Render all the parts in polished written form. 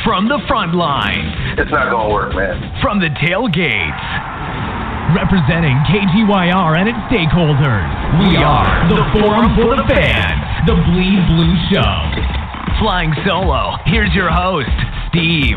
From the front lines. It's not going to work, man. From the tailgates. Representing KTYR and its stakeholders, we are the Forum for the Fans, the Bleed Blue Show. Flying solo, here's your host, Steve.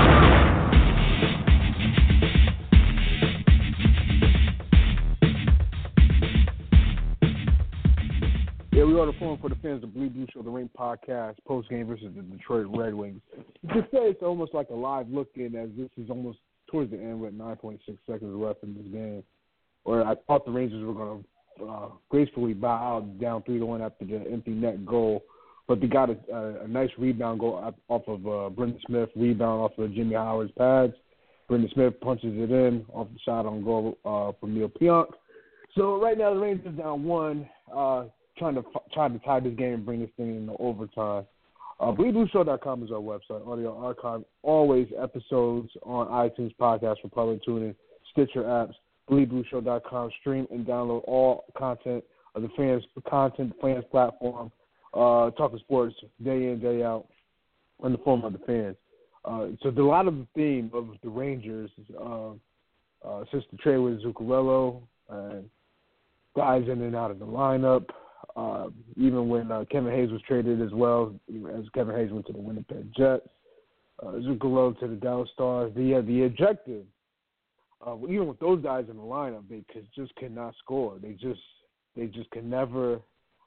Yeah, we are the Forum for the Fans, the Bleed Blue Show, the Ring Podcast, post-game versus the Detroit Red Wings. You could say it's almost like a live look-in, as this is almost towards the end with 9.6 seconds left in this game, where I thought the Rangers were going to gracefully bow out down 3-1 after the empty net goal, but they got a nice rebound goal off of Brendan Smith, rebound off of Jimmy Howard's pads. Brendan Smith punches it in off the shot on goal from Neil Pionk. So right now the Rangers down 1, trying to tie this game and bring this thing into overtime. BleedBlueShow.com is our website. Audio archive, always episodes on iTunes podcast for public tuning, Stitcher apps, BleedBlueShow.com. Stream and download all content of the fans platform. Talking sports day in, day out in the form of the fans. So a lot of the theme of the Rangers since the trade with Zuccarello and guys in and out of the lineup. Even when Kevin Hayes was traded as well, as Kevin Hayes went to the Winnipeg Jets, Zuccarello to the Dallas Stars. The objective, even with those guys in the lineup, they just cannot score. They just can never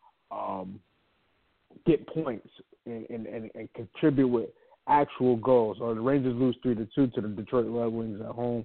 get points and contribute with actual goals. Or the Rangers lose 3-2 to the Detroit Red Wings at home.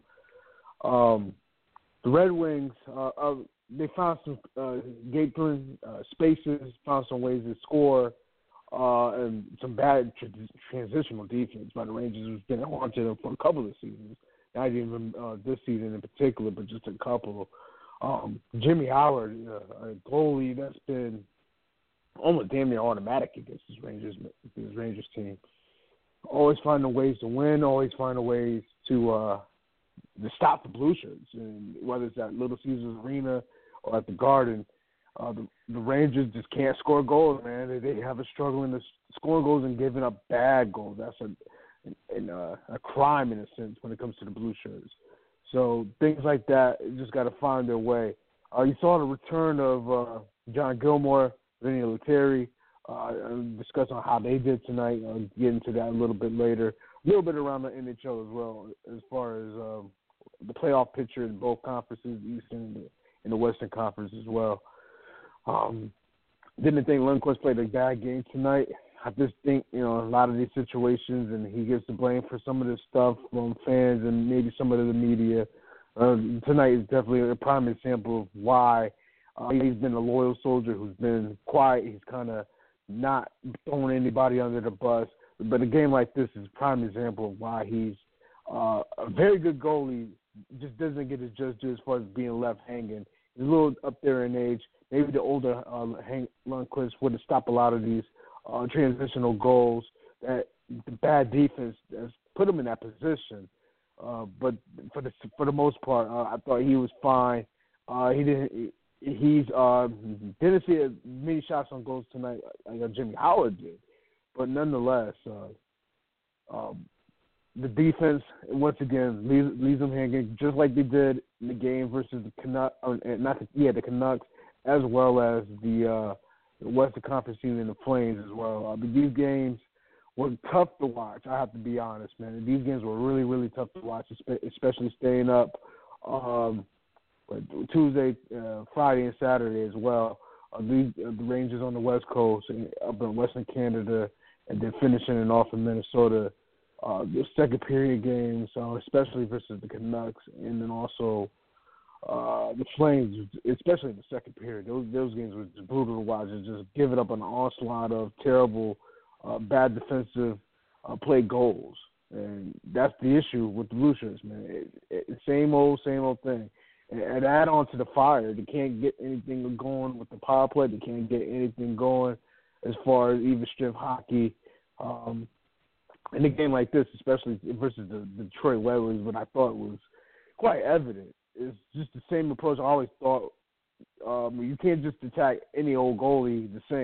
The Red Wings they found some gaping spaces, found some ways to score, and some bad transitional defense by the Rangers, who's been haunted them for a couple of seasons. Not even this season in particular, but just a couple. Jimmy Howard, a goalie that's been almost damn near automatic against his Rangers team. Always finding ways to win, always finding ways to stop the Blue Shirts, and whether it's at Little Caesars Arena or at the Garden, the Rangers just can't score goals, man. They have a struggle in the scoring goals and giving up bad goals. That's a crime in a sense when it comes to the Blue Shirts. So things like that just got to find their way. You saw the return of John Gilmore, Vinny Lettieri, discussing how they did tonight. I'll get into that a little bit later. A little bit around the NHL as well, as far as the playoff picture in both conferences, the Eastern and the Western Conference as well. Didn't think Lundqvist played a bad game tonight. I just think, a lot of these situations, and he gets the blame for some of this stuff from fans and maybe some of the media. Tonight is definitely a prime example of why he's been a loyal soldier who's been quiet. He's kind of not throwing anybody under the bus. But a game like this is a prime example of why he's a very good goalie, just doesn't get his just due as far as being left hanging. He's a little up there in age. Maybe the older Hank Lundqvist would have stopped a lot of these transitional goals. That the bad defense has put him in that position. But for the most part, I thought he was fine. He didn't see as many shots on goals tonight like Jimmy Howard did. But nonetheless, the defense, once again, leaves them hanging, just like they did in the game versus the Canucks, the Canucks, as well as the Western Conference team and the Flames as well. These games were tough to watch, I have to be honest, man. These games were really, really tough to watch, especially staying up Tuesday, Friday, and Saturday as well. The Rangers on the West Coast, up in Western Canada, and then finishing it off in Minnesota. The second period games, especially versus the Canucks, and then also the Flames, especially in the second period. Those games were just brutal to watch. Just giving up an onslaught of terrible, bad defensive play goals. And that's the issue with the Blue Shirts, man. Same old thing. And add on to the fire. They can't get anything going with the power play. They can't get anything going as far as even strength hockey. In a game like this, especially versus the Detroit Red Wings, what I thought was quite evident is just the same approach I always thought. You can't just attack any old goalie the same.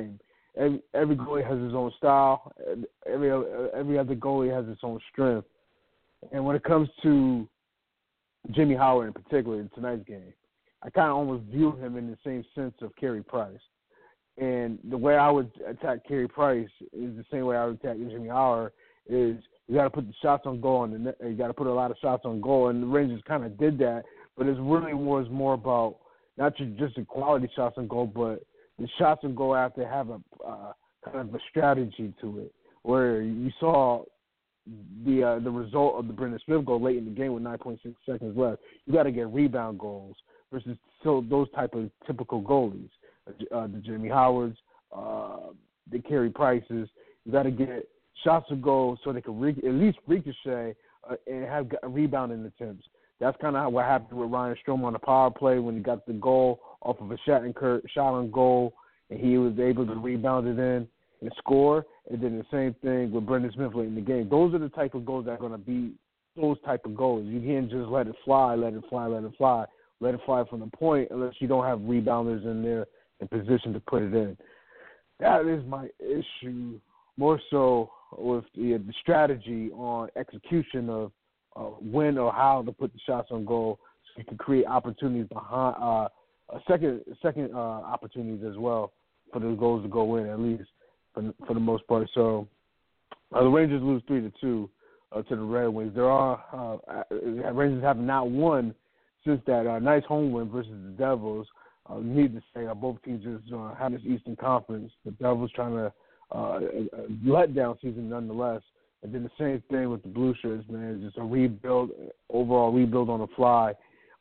every goalie has his own style. Every other goalie has its own strength. And when it comes to Jimmy Howard in particular in tonight's game, I kind of almost view him in the same sense of Carey Price. And the way I would attack Carey Price is the same way I would attack Jimmy Howard. Is you got to put the shots on goal, and you got to put a lot of shots on goal. And the Rangers kind of did that, but it really was more about not just the quality shots on goal, but the shots on goal have to have a kind of a strategy to it. Where you saw the result of the Brendan Smith goal late in the game with 9.6 seconds left. You got to get rebound goals versus those type of typical goalies. The Jimmy Howards, the Carey Prices. You got to get shots to go so they can at least ricochet and have rebounding attempts. That's kind of what happened with Ryan Strome on the power play when he got the goal off of a Shattenkirk shot on goal, and he was able to rebound it in and score. And then the same thing with Brendan Smith late in the game. Those are the type of goals that are going to be those type of goals. You can't just let it fly from the point unless you don't have rebounders in there in position to put it in. That is my issue, more so with the strategy on execution of when or how to put the shots on goal, so you can create opportunities behind second opportunities as well for the goals to go in, at least for the most part. So the Rangers lose 3-2 to the Red Wings. Rangers have not won since that nice home win versus the Devils. Need to say both teams just had this Eastern Conference. The Devils trying to let down season nonetheless. And then the same thing with the Blue Shirts, man. Just a overall rebuild on the fly.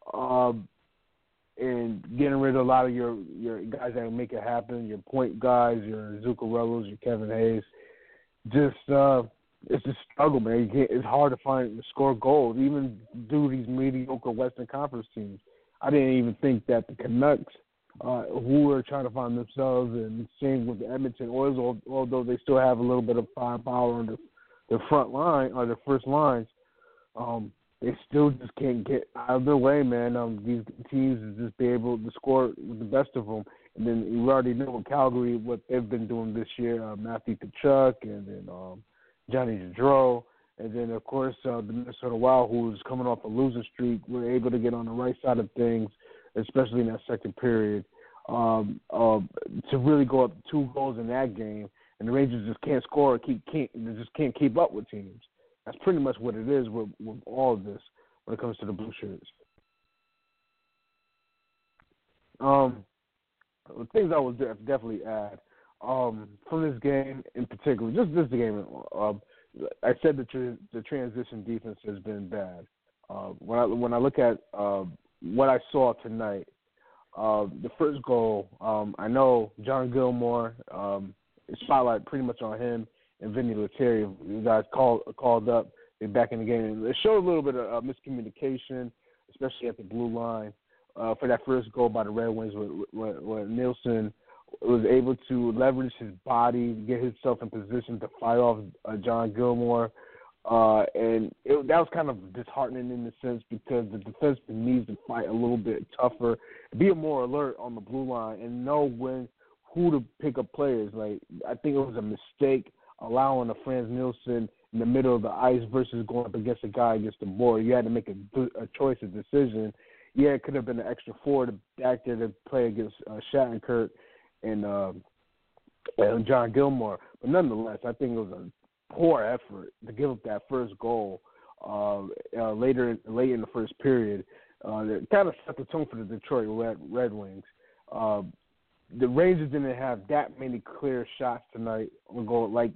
And getting rid of a lot of your guys that make it happen, your point guys, your Zuccarellos, your Kevin Hayes. Just it's a struggle, man. It's hard to score goals, even do these mediocre Western Conference teams. I didn't even think that the Canucks, who were trying to find themselves, and same with the Edmonton Oilers, although they still have a little bit of firepower on their front line or their first lines, they still just can't get out of their way, man. These teams is just be able to score with the best of them. And then you already know with Calgary what they've been doing this year, Matthew Tkachuk and then Johnny Gaudreau. And then, of course, the Minnesota Wild, who's coming off a losing streak, were able to get on the right side of things, especially in that second period, to really go up 2 goals in that game. And the Rangers just can't score, they just can't keep up with teams. That's pretty much what it is with all of this when it comes to the Blue Shirts. Things I would definitely add from this game in particular, just this game. I said the transition defense has been bad. When I look at what I saw tonight, the first goal, I know John Gilmour, spotlight pretty much on him and Vinny Lettieri. You guys called up, they're back in the game. It showed a little bit of miscommunication, especially at the blue line, for that first goal by the Red Wings, when Nielsen was able to leverage his body, get himself in position to fight off John Gilmour. And that was kind of disheartening in the sense because the defenseman needs to fight a little bit tougher, be more alert on the blue line, and know who to pick up players. Like, I think it was a mistake allowing a Frans Nielsen in the middle of the ice versus going up against a guy against the board. You had to make a choice, a decision. Yeah, it could have been an extra forward back there to play against Shattenkirk and John Gilmour. But nonetheless, I think it was a poor effort to give up that first goal late in the first period. It kind of set the tone for the Detroit Red Wings. The Rangers didn't have that many clear shots tonight on goal like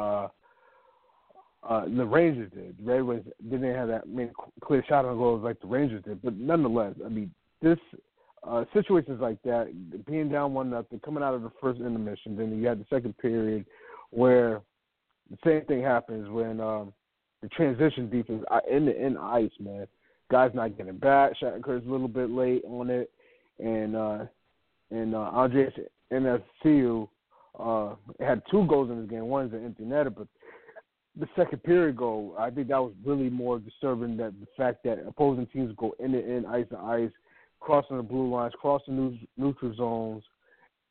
the Rangers did. The Red Wings didn't have that many clear shots on goals like the Rangers did. But nonetheless, I mean, this situations like that, being down 1-0, coming out of the first intermission, then you had the second period where the same thing happens when the transition defense in the ice, man. Guys not getting back. Shattenkirk's a little bit late on it, and Andreas Nfcu had 2 goals in this game. One is an empty netter, but the second period goal, I think that was really more disturbing, that the fact that opposing teams go in, ice to ice, crossing the blue lines, crossing neutral zones,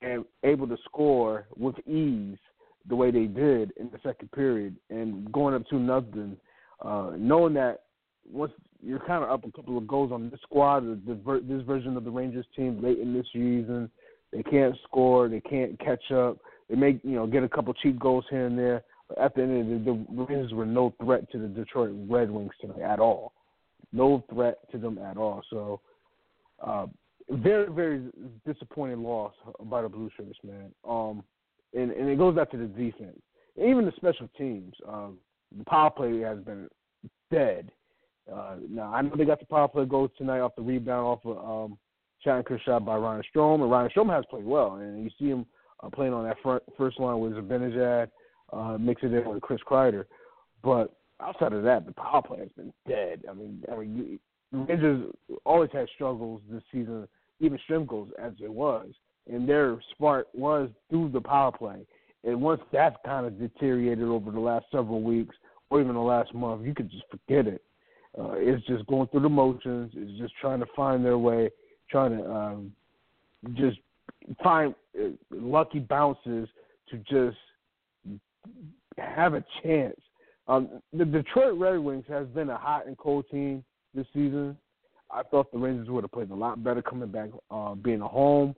and able to score with ease the way they did in the second period and going up 2-0, knowing that once you're kind of up a couple of goals on this squad, this version of the Rangers team late in this season, they can't score, they can't catch up. They may, get a couple cheap goals here and there. But at the end of the Rangers were no threat to the Detroit Red Wings tonight at all. No threat to them at all. So, very, very disappointing loss by the Blue Shirts, man. And it goes back to the defense. Even the special teams, the power play has been dead. Now, I know they got the power play goals tonight off the rebound off of Shattenkirk shot by Ryan Strome. And Ryan Strome has played well. And you see him playing on that first line with Zibanejad, mix it in with Chris Kreider. But outside of that, the power play has been dead. I mean, the Rangers always had struggles this season, even strength goals as it was. And their spark was through the power play. And once that's kind of deteriorated over the last several weeks or even the last month, you could just forget it. It's just going through the motions. It's just trying to find their way, trying to just find lucky bounces to just have a chance. The Detroit Red Wings has been a hot and cold team this season. I thought the Rangers would have played a lot better coming back, being at home.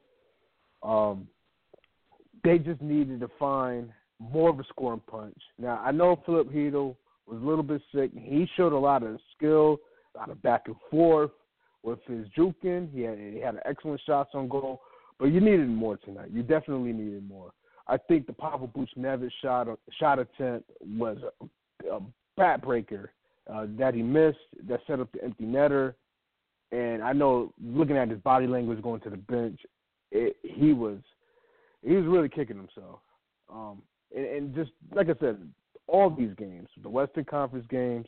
They just needed to find more of a scoring punch. Now, I know Philip Hedl was a little bit sick. He showed a lot of skill, a lot of back and forth with his juking. He had excellent shots on goal, but you needed more tonight. You definitely needed more. I think the Pavel Buchnevich shot attempt was a backbreaker that he missed, that set up the empty netter. And I know, looking at his body language going to the bench, he was really kicking himself. And just like I said, all these games, the Western Conference games,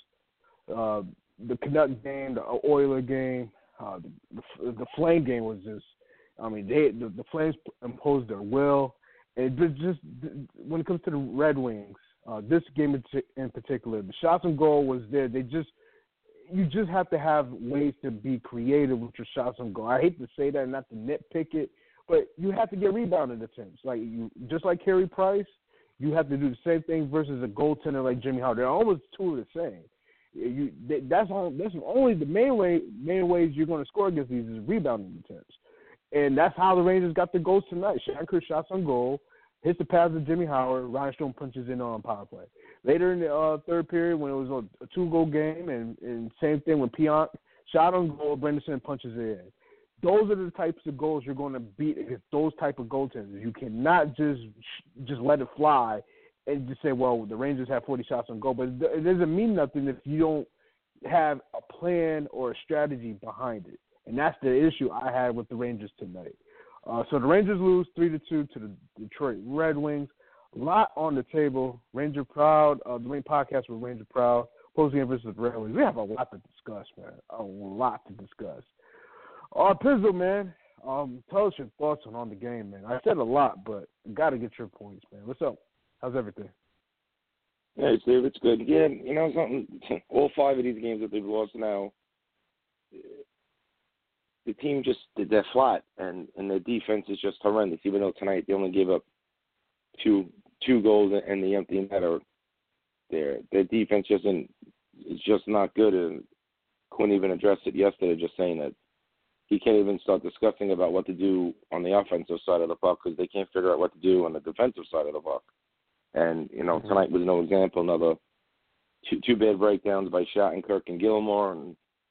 the Canuck game, the Oiler game, the Flame game was just, I mean, the Flames imposed their will. And just when it comes to the Red Wings, this game in particular, the shots on goal was there. You just have to have ways to be creative with your shots on goal. I hate to say that, not to nitpick it, but you have to get rebounding attempts. Just like Carey Price, you have to do the same thing versus a goaltender like Jimmy Howard. They're almost two of the same. That's only the main ways you're going to score against these is rebounding attempts. And that's how the Rangers got their goals tonight. Shattenkirk shots on goal, hits the pass to Jimmy Howard, Ryan Strome punches in on power play. Later in the third period, when it was a 2-goal game, and same thing when Pionk shot on goal, Brenderson punches it in. Those are the types of goals you're going to beat against those type of goaltenders. You cannot just let it fly and just say, well, the Rangers have 40 shots on goal. But it doesn't mean nothing if you don't have a plan or a strategy behind it. And that's the issue I had with the Rangers tonight. So the Rangers lose 3-2 to the Detroit Red Wings. A lot on the table. Ranger Proud, the main podcast with Ranger Proud, Postgame versus the Red Wings. We have a lot to discuss, man. A lot to discuss. Pizzle, man, tell us your thoughts on the game, man. I said a lot, but got to get your points, man. What's up? How's everything? Hey, Steve, it's good. Yeah, you know something? All 5 of these games that they've lost now, the team they're flat, and their defense is just horrendous. Even though tonight they only gave up two goals and the empty netter, their defense is just not good, and couldn't even address it yesterday, just saying that he can't even start discussing about what to do on the offensive side of the puck because they can't figure out what to do on the defensive side of the puck. And, tonight was no example. Another two bad breakdowns by Shattenkirk and Gilmore, and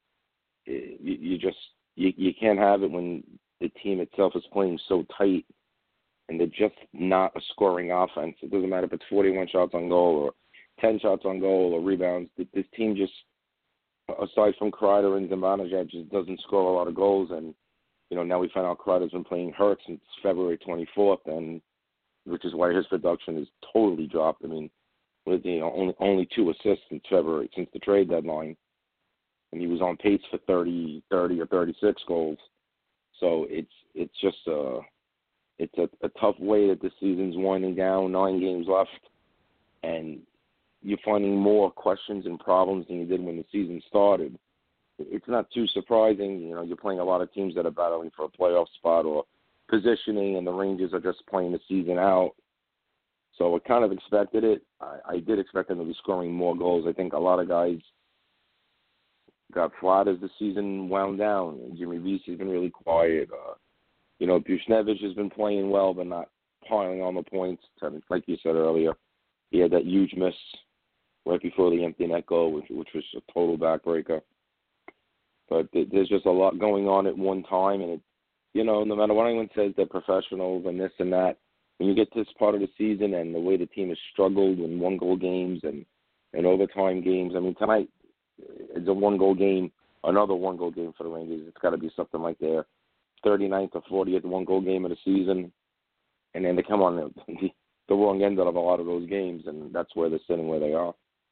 you can't have it when the team itself is playing so tight and they're just not a scoring offense. It doesn't matter if it's 41 shots on goal or 10 shots on goal or rebounds. This team just, aside from Kreider and Zibanejad, just doesn't score a lot of goals. And, now we find out Kreider's been playing hurt since February 24th, and which is why his production is totally dropped. I mean, with only 2 assists since the trade deadline, and he was on pace for 30 or 36 goals. So it's just it's a tough way that the season's winding down. 9 games left, and you're finding more questions and problems than you did when the season started. It's not too surprising. You're playing a lot of teams that are battling for a playoff spot or positioning, and the Rangers are just playing the season out. So I kind of expected it. I did expect them to be scoring more goals. I think a lot of guys got flat as the season wound down. Jimmy Vesey has been really quiet. Buchnevich has been playing well, but not piling on the points. Like you said earlier, he had that huge miss right before the empty net goal, which was a total backbreaker. But there's just a lot going on at one time, and no matter what anyone says, they're professionals and this and that. When you get to this part of the season and the way the team has struggled in one-goal games and overtime games, I mean, tonight it's a one-goal game, another one-goal game for the Rangers. It's got to be something like their 39th or 40th one-goal game of the season. And then they come on the wrong end of a lot of those games, and that's where they're sitting where they are.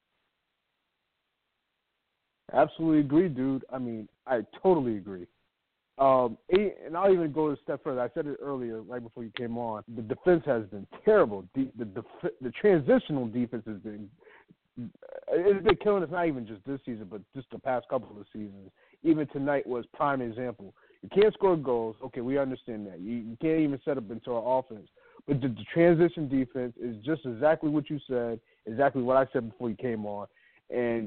Absolutely agree, dude. I mean, I totally agree. And I'll even go a step further. I said it earlier, right before you came on. The defense has been terrible. The transitional defense has been killing us. Not even just this season, but just the past couple of seasons. Even tonight was prime example. You can't score goals. Okay, we understand that. You can't even set up into our offense. But the transition defense is just exactly what you said, exactly what I said before you came on, and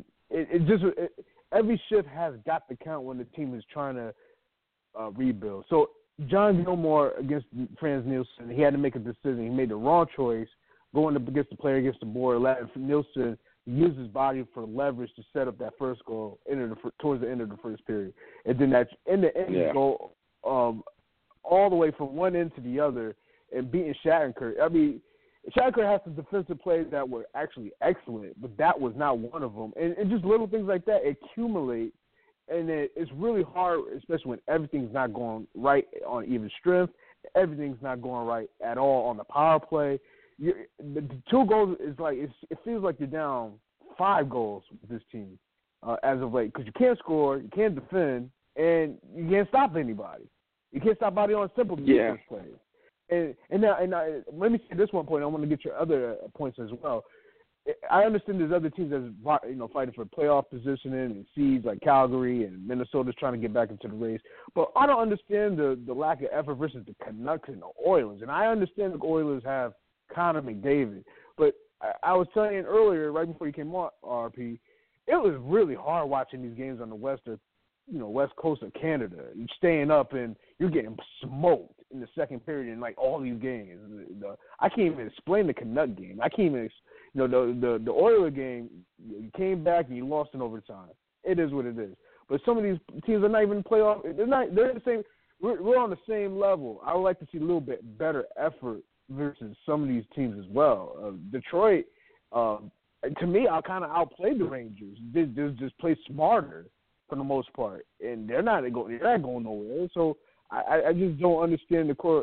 every shift has got to count when the team is trying to rebuild. So John Gilmore against Franz Nielsen, he had to make a decision. He made the wrong choice going against the player against the board, letting Nielsen use his body for leverage to set up that first goal towards the end of the first period. And then that in the end goal all the way from one end to the other and beating Shattenkirk. I mean, Shattenkirk has some defensive plays that were actually excellent, but that was not one of them. And just little things like that accumulate. And it's really hard, especially when everything's not going right on even strength. Everything's not going right at all on the power play. The 2 goals is like it feels like you're down 5 goals with this team as of late because you can't score, you can't defend, and you can't stop anybody. You can't stop anybody on simple defense plays. And now let me say this one point. I want to get your other points as well. I understand there's other teams that's fighting for playoff positioning and seeds like Calgary and Minnesota's trying to get back into the race. But I don't understand the lack of effort versus the Canucks and the Oilers. And I understand the Oilers have Connor McDavid. But I was telling you earlier, right before you came on, RP, it was really hard watching these games on the west coast of Canada. You're staying up and you're getting smoked in the second period in like all these games. I can't even explain the Canuck game. I can't even the Oiler game, you came back and you lost in overtime. It is what it is. But some of these teams are not even playoff. They're the same. We're on the same level. I would like to see a little bit better effort versus some of these teams as well. Detroit, to me, I kind of outplayed the Rangers. They just play smarter for the most part, and they're not going nowhere. So I just don't understand the core.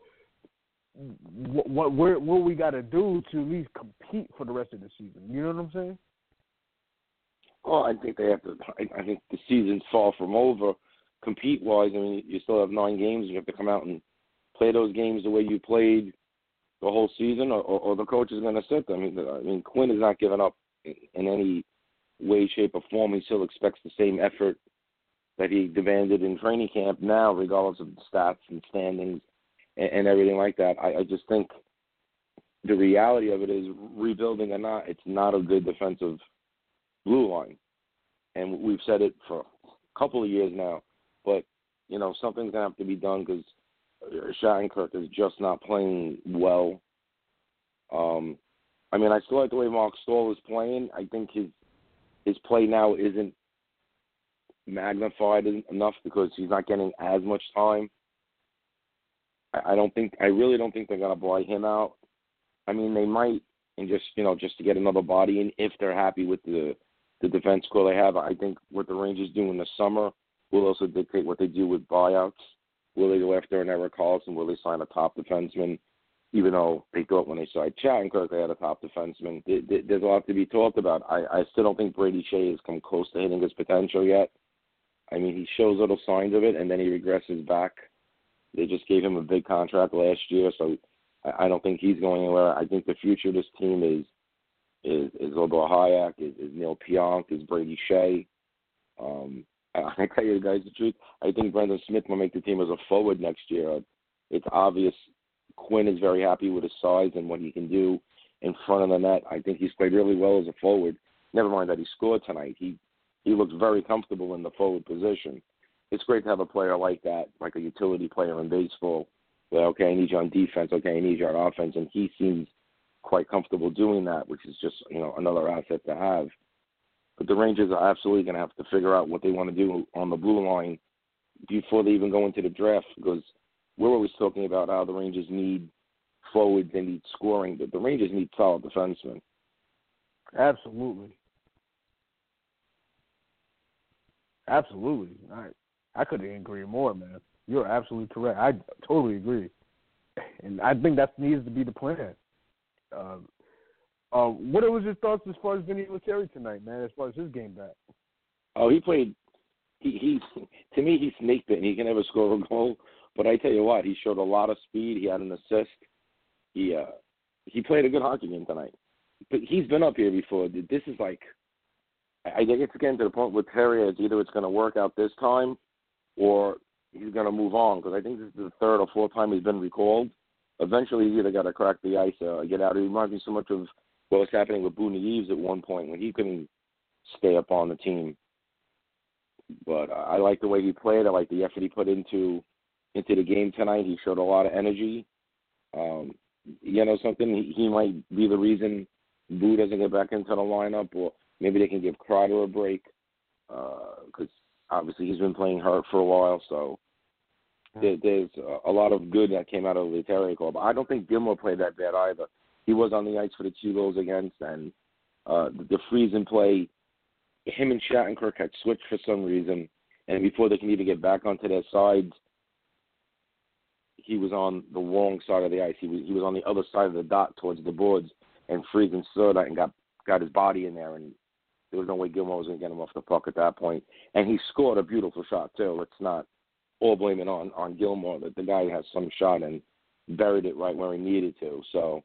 What we got to do to at least compete for the rest of the season. You know what I'm saying? Well, I think they have to. I think the season's far from over. Compete-wise, I mean, you still have 9 games. You have to come out and play those games the way you played the whole season, or the coach is going to sit them. I mean, Quinn is not giving up in any way, shape, or form. He still expects the same effort that he demanded in training camp now, regardless of the stats and standings and everything like that. I just think the reality of it is, rebuilding or not, it's not a good defensive blue line. And we've said it for a couple of years now. But, something's going to have to be done because Shattenkirk is just not playing well. I mean, I still like the way Mark Stahl is playing. I think his play now isn't magnified enough because he's not getting as much time. I really don't think they're going to buy him out. I mean, they might, and just to get another body in if they're happy with the defense core they have. I think what the Rangers do in the summer will also dictate what they do with buyouts. Will they go after an Erik Karlsson? Will they sign a top defenseman? Even though they thought when they signed Shattenkirk they had a top defenseman. There's a lot to be talked about. I still don't think Brady Shea has come close to hitting his potential yet. I mean, he shows little signs of it, and then he regresses back. They just gave him a big contract last year, so I don't think he's going anywhere. I think the future of this team is Odell Hayek, is Neil Pionk, is Brady Shea. I tell you guys the truth, I think Brendan Smith will make the team as a forward next year. It's obvious Quinn is very happy with his size and what he can do in front of the net. I think he's played really well as a forward. Never mind that he scored tonight. He looks very comfortable in the forward position. It's great to have a player like that, like a utility player in baseball. Well, okay, I need you on defense. Okay, I need you on offense. And he seems quite comfortable doing that, which is just, another asset to have. But the Rangers are absolutely going to have to figure out what they want to do on the blue line before they even go into the draft, because we're always talking about how the Rangers need forwards, they need scoring, but the Rangers need solid defensemen. Absolutely. Absolutely. I couldn't agree more, man. You're absolutely correct. I totally agree. And I think that needs to be the plan. What was your thoughts as far as Vinny Lettieri tonight, man, as far as his game back? Oh, he played to me, he snaked it, and he can never score a goal. But I tell you what, he showed a lot of speed. He had an assist. He played a good hockey game tonight. But he's been up here before. This is like, I think it's getting to the point with Terry, it's either it's going to work out this time or he's going to move on, because I think this is the third or fourth time he's been recalled. Eventually, he's either got to crack the ice or get out. It reminds me so much of what was happening with Boone Eves at one point when he couldn't stay up on the team. But I like the way he played. I like the effort he put into the game tonight. He showed a lot of energy. Something, he might be the reason Boo doesn't get back into the lineup, or maybe they can give Kreider a break, because obviously he's been playing hurt for a while. So there's a lot of good that came out of the Lettieri call. But I don't think Gilmore played that bad either. He was on the ice for the 2 goals against, and the freeze and play, him and Shattenkirk had switched for some reason, and before they can even get back onto their sides, he was on the wrong side of the ice. He was on the other side of the dot towards the boards, and Friesen saw that and got his body in there, and there was no way Gilmore was going to get him off the puck at that point. And he scored a beautiful shot, too. Let's not all blame it on Gilmore. That the guy has some shot and buried it right where he needed to. So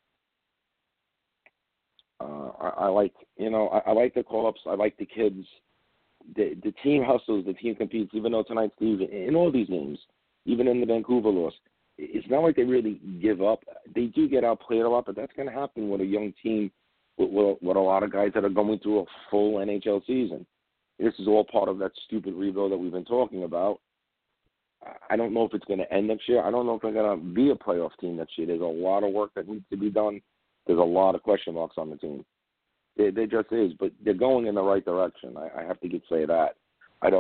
I like the call-ups. I like the kids. The team hustles. The team competes. Even though tonight, Steve, in all these games, even in the Vancouver loss, it's not like they really give up. They do get outplayed a lot, but that's going to happen with a young team, with a lot of guys that are going through a full NHL season. This is all part of that stupid rebuild that we've been talking about. I don't know if it's going to end next year. I don't know if they're going to be a playoff team next year. There's a lot of work that needs to be done. There's a lot of question marks on the team. There just is, but they're going in the right direction. I have to say that. I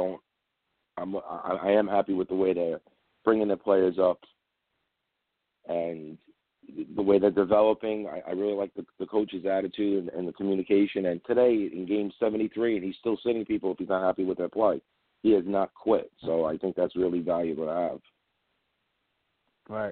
am happy with the way they're bringing their players up and the way they're developing. I really like the coach's attitude and the communication. And today in Game 73, and he's still sitting people if he's not happy with their play. He has not quit. So I think that's really valuable to have. Right.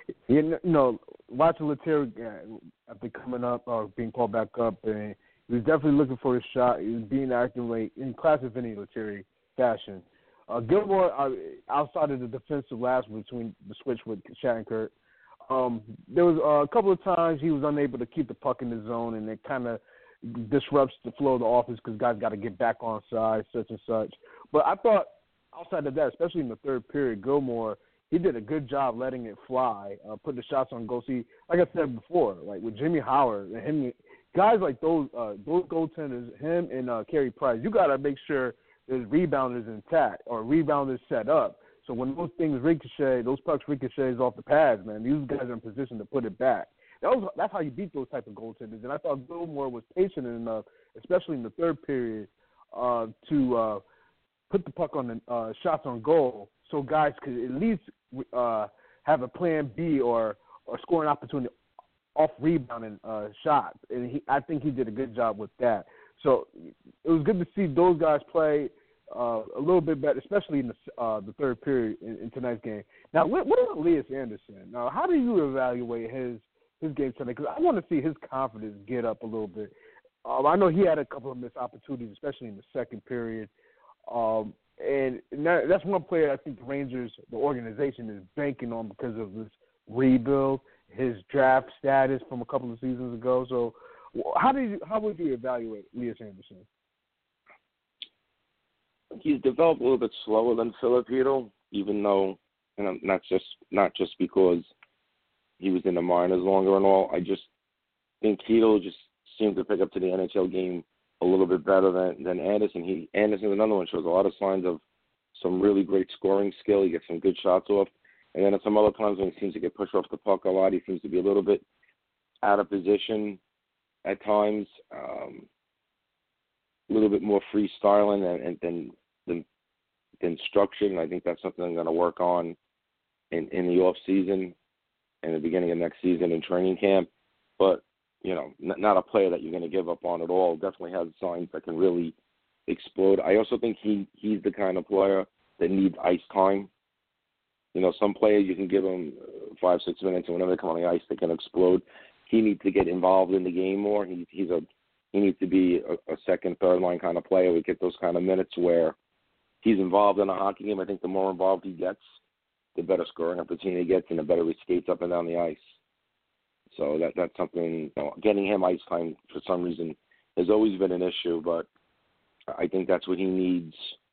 Watching Lettieri after coming up or being called back up, and he was definitely looking for his shot. He was being active in classic Vinny Lettieri fashion. Gilmore, outside of the defensive last between the switch with Shattenkirk, there was a couple of times he was unable to keep the puck in the zone, and it kind of disrupts the flow of the offense because guys got to get back on side, such and such. But I thought outside of that, especially in the third period, Gilmore, he did a good job letting it fly, putting the shots on goal. See, like I said before, like with Jimmy Howard and him, guys like those goaltenders, him and Carey Price, you got to make sure his rebound is intact or rebound is set up. So when those things ricochet, those pucks ricochets off the pads, man, these guys are in position to put it back. That's how you beat those type of goaltenders. And I thought Gilmore was patient enough, especially in the third period, to put the puck on the shots on goal, so guys could at least have a plan B or scoring opportunity off rebounding shots. And I think he did a good job with that. So it was good to see those guys play a little bit better, especially in the third period in tonight's game. Now, what about Elias Anderson? Now, how do you evaluate his game tonight? Because I want to see his confidence get up a little bit. I know he had a couple of missed opportunities, especially in the second period. And that's one player I think the Rangers, the organization, is banking on because of this rebuild, his draft status from a couple of seasons ago. So how would you evaluate Elias Anderson? He's developed a little bit slower than Filipino, even though and not just because he was in the minors longer and all. I just think Chytil just seemed to pick up to the NHL game a little bit better than Anderson. Anderson's another one, shows a lot of signs of some really great scoring skill. He gets some good shots off. And then at some other times when he seems to get pushed off the puck a lot, he seems to be a little bit out of position at times, a little bit more freestyling than structured. And I think that's something I'm going to work on in the off season and the beginning of next season in training camp. But, not a player that you're going to give up on at all. Definitely has signs that can really explode. I also think he's the kind of player that needs ice time. Some players you can give them 5-6 minutes, and whenever they come on the ice, they can explode. He needs to get involved in the game more. He needs to be a second, third line kind of player. We get those kind of minutes where he's involved in a hockey game. I think the more involved he gets, the better scoring opportunity he gets, and the better he skates up and down the ice. So that's something. Getting him ice time for some reason has always been an issue, but I think that's what he needs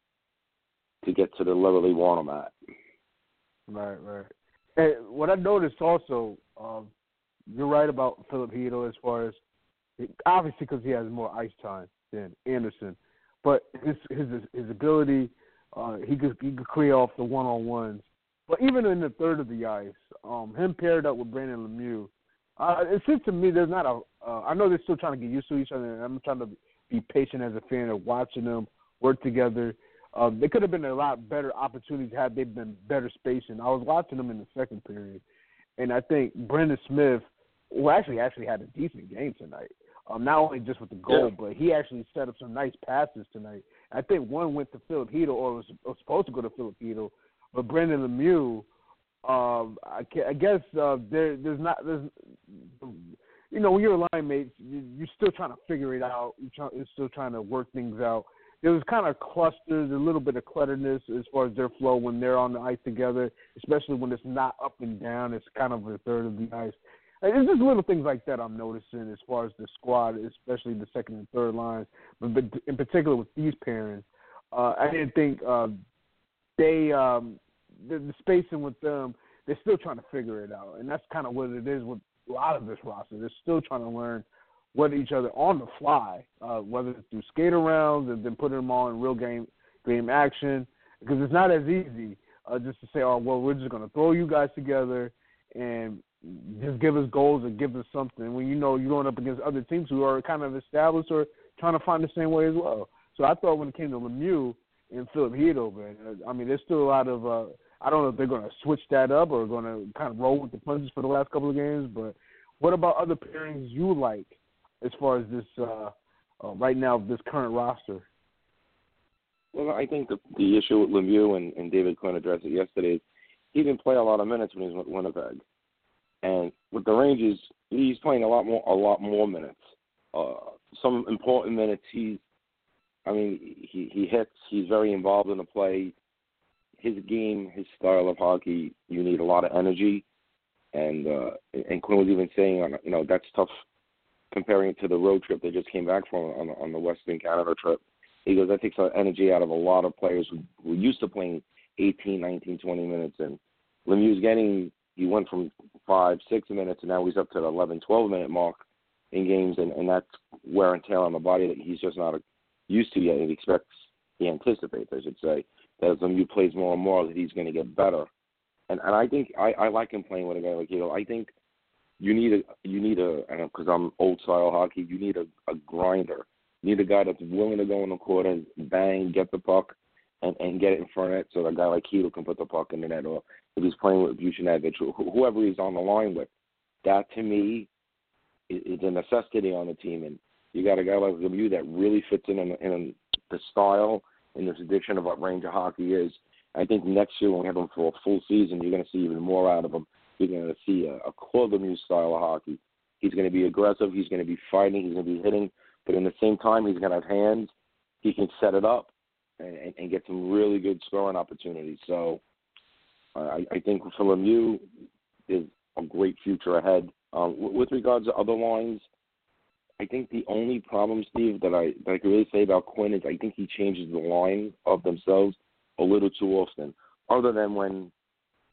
to get to the level they want him at. Right. And what I noticed also, you're right about Filip Chytil as far as, obviously because he has more ice time than Anderson, but his ability, he could clear off the one-on-ones. But even in the third of the ice, him paired up with Brandon Lemieux, it seems to me there's not I know they're still trying to get used to each other, and I'm trying to be patient as a fan of watching them work together. There could have been a lot better opportunities had they been better spacing. I was watching them in the second period, and I think Brendan Smith, actually had a decent game tonight. Not only just with the goal, but he actually set up some nice passes tonight. I think one went to Filip Chytil, or was supposed to go to Filip Chytil, but Brandon Lemieux, I guess there's when you're a line mate, you're still trying to figure it out. You're still trying to work things out. It was kind of clustered, a little bit of clutteredness as far as their flow when they're on the ice together, especially when it's not up and down. It's kind of a third of the ice. It's just little things like that I'm noticing as far as the squad, especially the second and third lines, but in particular with these pairings. I didn't think the spacing with them, they're still trying to figure it out. And that's kind of what it is with a lot of this roster. They're still trying to learn what each other on the fly, whether it's through skate arounds and then putting them all in real game action, because it's not as easy just to say, we're just going to throw you guys together and just give us goals or give us something when you're going up against other teams who are kind of established or trying to find the same way as well. So I thought when it came to Lemieux and Filip Chytil, man, there's still a lot of I don't know if they're going to switch that up or going to kind of roll with the punches for the last couple of games, but what about other pairings you like as far as this right now, this current roster? Well, I think the issue with Lemieux and David Quinn addressed it yesterday is he didn't play a lot of minutes when he was with Winnipeg. And with the Rangers, he's playing a lot more minutes. Some important minutes. He hits. He's very involved in the play. His game, his style of hockey, you need a lot of energy. And Quinn was even saying, that's tough comparing it to the road trip they just came back from on the Western Canada trip. He goes, that takes energy out of a lot of players who were used to playing 18, 19, 20 minutes. And Lemieux's he went from 5, 6 minutes, and now he's up to the 11, 12-minute mark in games, and that's wear and tear on the body that he's just not used to yet. He anticipates, I should say, that as Lemieux plays more and more, that he's going to get better. And I think I like him playing with a guy like Chytil. I think you need a because I'm old style hockey, you need a grinder. You need a guy that's willing to go in the court and bang, get the puck, and get it in front of it, so a guy like Chytil can put the puck in the net, or if he's playing with Buchnevich, whoever he's on the line with. That, to me, is a necessity on the team. And you got a guy like Lemieux that really fits in the style and the tradition of what Ranger hockey is. I think next year when we have him for a full season, you're going to see even more out of him. You're going to see a Claude Lemieux style of hockey. He's going to be aggressive. He's going to be fighting. He's going to be hitting. But in the same time, he's going to have hands. He can set it up and get some really good scoring opportunities. So I think for Lemieux is a great future ahead. With regards to other lines, I think the only problem, Steve, that I can really say about Quinn is I think he changes the line of themselves a little too often. Other than when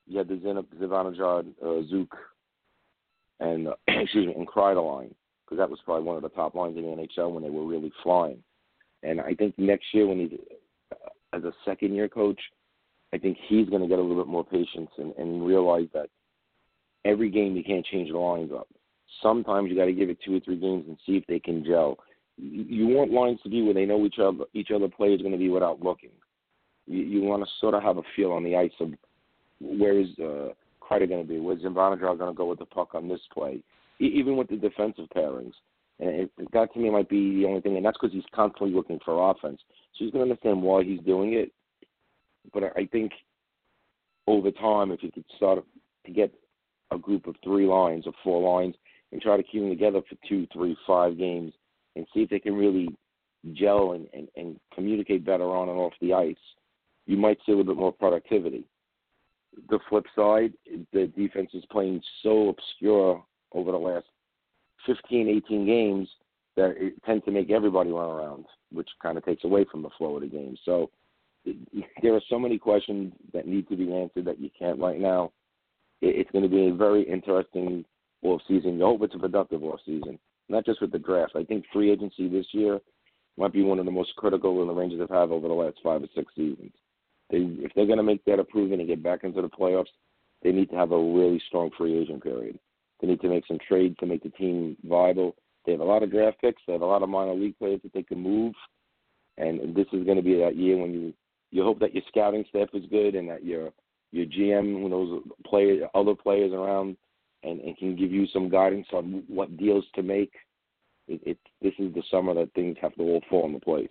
you had the Zivanejad, Zook, and and Kreider line, because that was probably one of the top lines in the NHL when they were really flying. And I think next year when he's as a second-year coach, I think he's going to get a little bit more patience and realize that every game you can't change the lines up. Sometimes you got to give it 2 or 3 games and see if they can gel. You want lines to be where they know each other player is going to be without looking. You want to sort of have a feel on the ice of where is Kreider going to be, where's Zivanejad going to go with the puck on this play, even with the defensive pairings. And that to me might be the only thing, and that's because he's constantly looking for offense. So he's going to understand why he's doing it. But I think over time, if you could start to get a group of 3 lines or 4 lines and try to keep them together for 2, 3, 5 games and see if they can really gel and communicate better on and off the ice, you might see a little bit more productivity. The flip side, the defense is playing so obscure over the last 15, 18 games that it tends to make everybody run around, which kind of takes away from the flow of the game. So there are so many questions that need to be answered that you can't right now. It's going to be a very interesting offseason. You hope it's a productive offseason, not just with the draft. I think free agency this year might be one of the most critical the Rangers have had over the last 5 or 6 seasons. If they're going to make that improvement and get back into the playoffs, they need to have a really strong free agent period. They need to make some trades to make the team viable. They have a lot of draft picks. They have a lot of minor league players that they can move. And this is going to be that year when you hope that your scouting staff is good and that your GM, who knows other players around, and can give you some guidance on what deals to make. This is the summer that things have to all fall into place.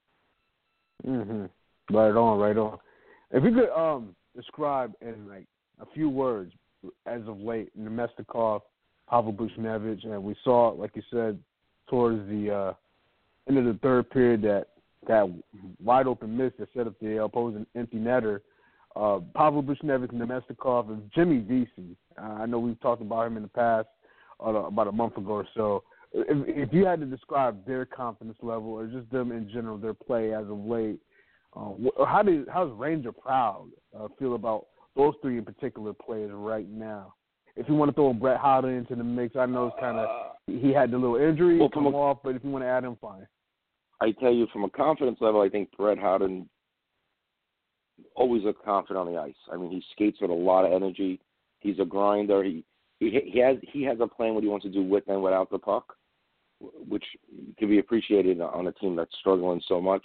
Mm-hmm. Right on. If you could describe in like a few words, as of late, Nemestikov, Pavel Buchnevich, and we saw, like you said, towards the end of the third period, that wide open miss that set up the opposing empty netter. Pavel Buchnevich, Nemestikov, and Jimmy Vesey. I know we've talked about him in the past, about a month ago or so. If you had to describe their confidence level or just them in general, their play as of late, how does Ranger Proud feel about those 3 in particular players right now? If you want to throw Brett Howden into the mix, I know it's kind of he had the little injury come off, but if you want to add him, fine. I tell you, from a confidence level, I think Brett Howden always looks confident on the ice. I mean, he skates with a lot of energy. He's a grinder. He has a plan what he wants to do with and without the puck, which can be appreciated on a team that's struggling so much.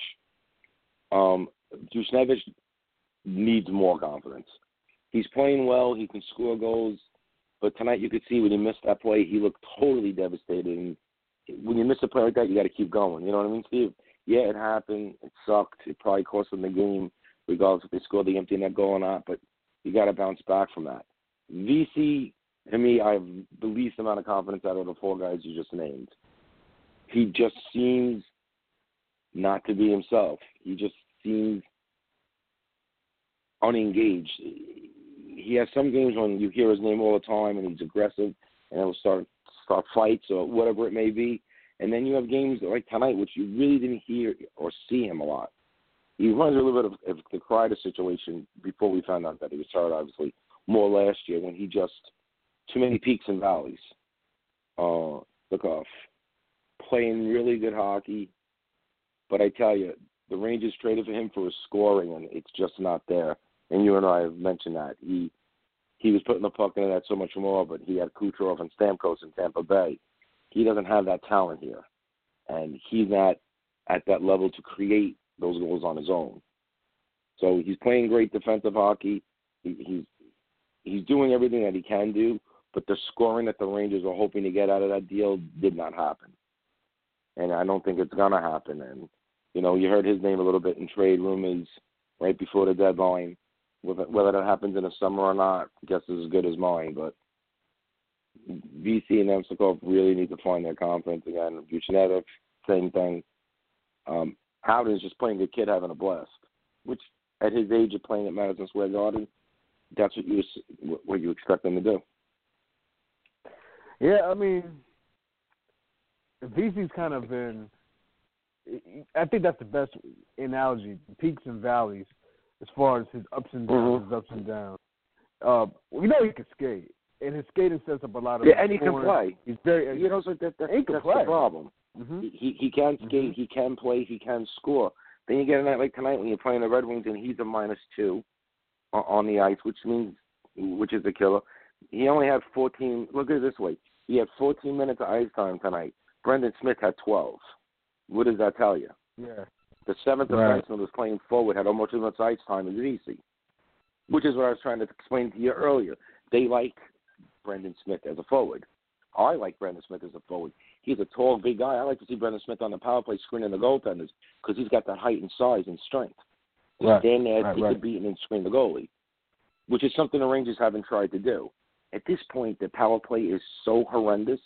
Buchnevich needs more confidence. He's playing well. He can score goals. But tonight you could see when he missed that play, he looked totally devastated. And when you miss a play like that, you got to keep going. You know what I mean, Steve? Yeah, it happened. It sucked. It probably cost them the game, regardless if they scored the empty net goal or not. But you got to bounce back from that. VC, to me, I have the least amount of confidence out of the 4 guys you just named. He just seems not to be himself. He just seems unengaged. He has some games when you hear his name all the time and he's aggressive and he'll start fights or whatever it may be. And then you have games like tonight, which you really didn't hear or see him a lot. He reminds me a little bit of the Kreider situation before we found out that he was hurt, obviously, more last year when he just too many peaks and valleys. Look off. Playing really good hockey. But I tell you, the Rangers traded for him for his scoring, and it's just not there. And you and I have mentioned that. He was putting the puck in that so much more, but he had Kucherov and Stamkos in Tampa Bay. He doesn't have that talent here. And he's not at that level to create those goals on his own. So he's playing great defensive hockey. He's doing everything that he can do, but the scoring that the Rangers were hoping to get out of that deal did not happen. And I don't think it's going to happen. And, you know, you heard his name a little bit in trade rumors right before the deadline. Whether that happens in the summer or not, I guess is as good as mine. But VC and Nemestikov really need to find their confidence again. Buchnevich, same thing. Howden is just playing a kid having a blast, which at his age of playing at Madison Square Garden, that's what you expect them to do. Yeah, I mean, VC's kind of been – I think that's the best analogy, peaks and valleys, as far as his ups and downs, we know he can skate, and his skating sets up a lot of. Yeah, and he can play. He's very. You know, so that's the problem. Mm-hmm. He can skate, he can play, he can score. Then you get a night like tonight when you're playing the Red Wings and he's a -2 on the ice, which is the killer. He only had 14. Look at it this way: he had 14 minutes of ice time tonight. Brendan Smith had 12. What does that tell you? Yeah. The seventh defenseman was playing forward, had almost as much ice time as Vesey, which is what I was trying to explain to you earlier. They like Brendan Smith as a forward. I like Brendan Smith as a forward. He's a tall, big guy. I like to see Brendan Smith on the power play screening the goaltenders because he's got that height and size and strength. Right. Stand there, take the beat, and screen the goalie, which is something the Rangers haven't tried to do. At this point, the power play is so horrendous.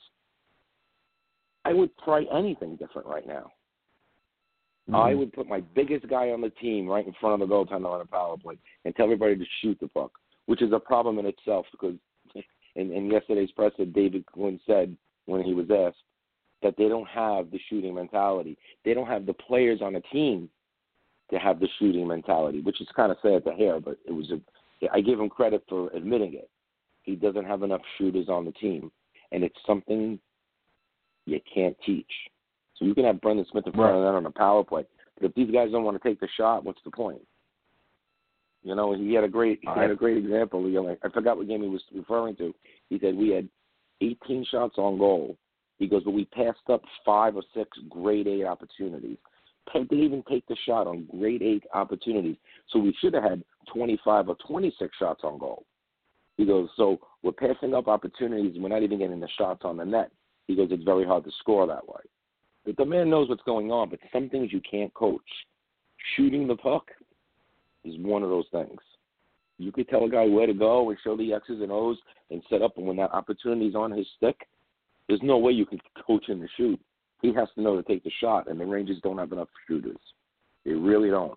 I would try anything different right now. Mm-hmm. I would put my biggest guy on the team right in front of the goaltender on a power play and tell everybody to shoot the puck, which is a problem in itself because in yesterday's presser, David Quinn said when he was asked that they don't have the shooting mentality. They don't have the players on the team to have the shooting mentality, which is kind of sad to hear, but I give him credit for admitting it. He doesn't have enough shooters on the team, and it's something you can't teach. So you can have Brendan Smith in front of that on a power play, but if these guys don't want to take the shot, what's the point? You know, he had a great example. You know, I forgot what game he was referring to. He said we had 18 shots on goal. He goes, but we passed up 5 or 6 grade A opportunities. Didn't even take the shot on grade A opportunities. So we should have had 25 or 26 shots on goal. He goes, so we're passing up opportunities and we're not even getting the shots on the net. He goes, it's very hard to score that way. But the man knows what's going on, but some things you can't coach. Shooting the puck is one of those things. You could tell a guy where to go and show the X's and O's and set up, and when that opportunity's on his stick, there's no way you can coach him to shoot. He has to know to take the shot, and the Rangers don't have enough shooters. They really don't.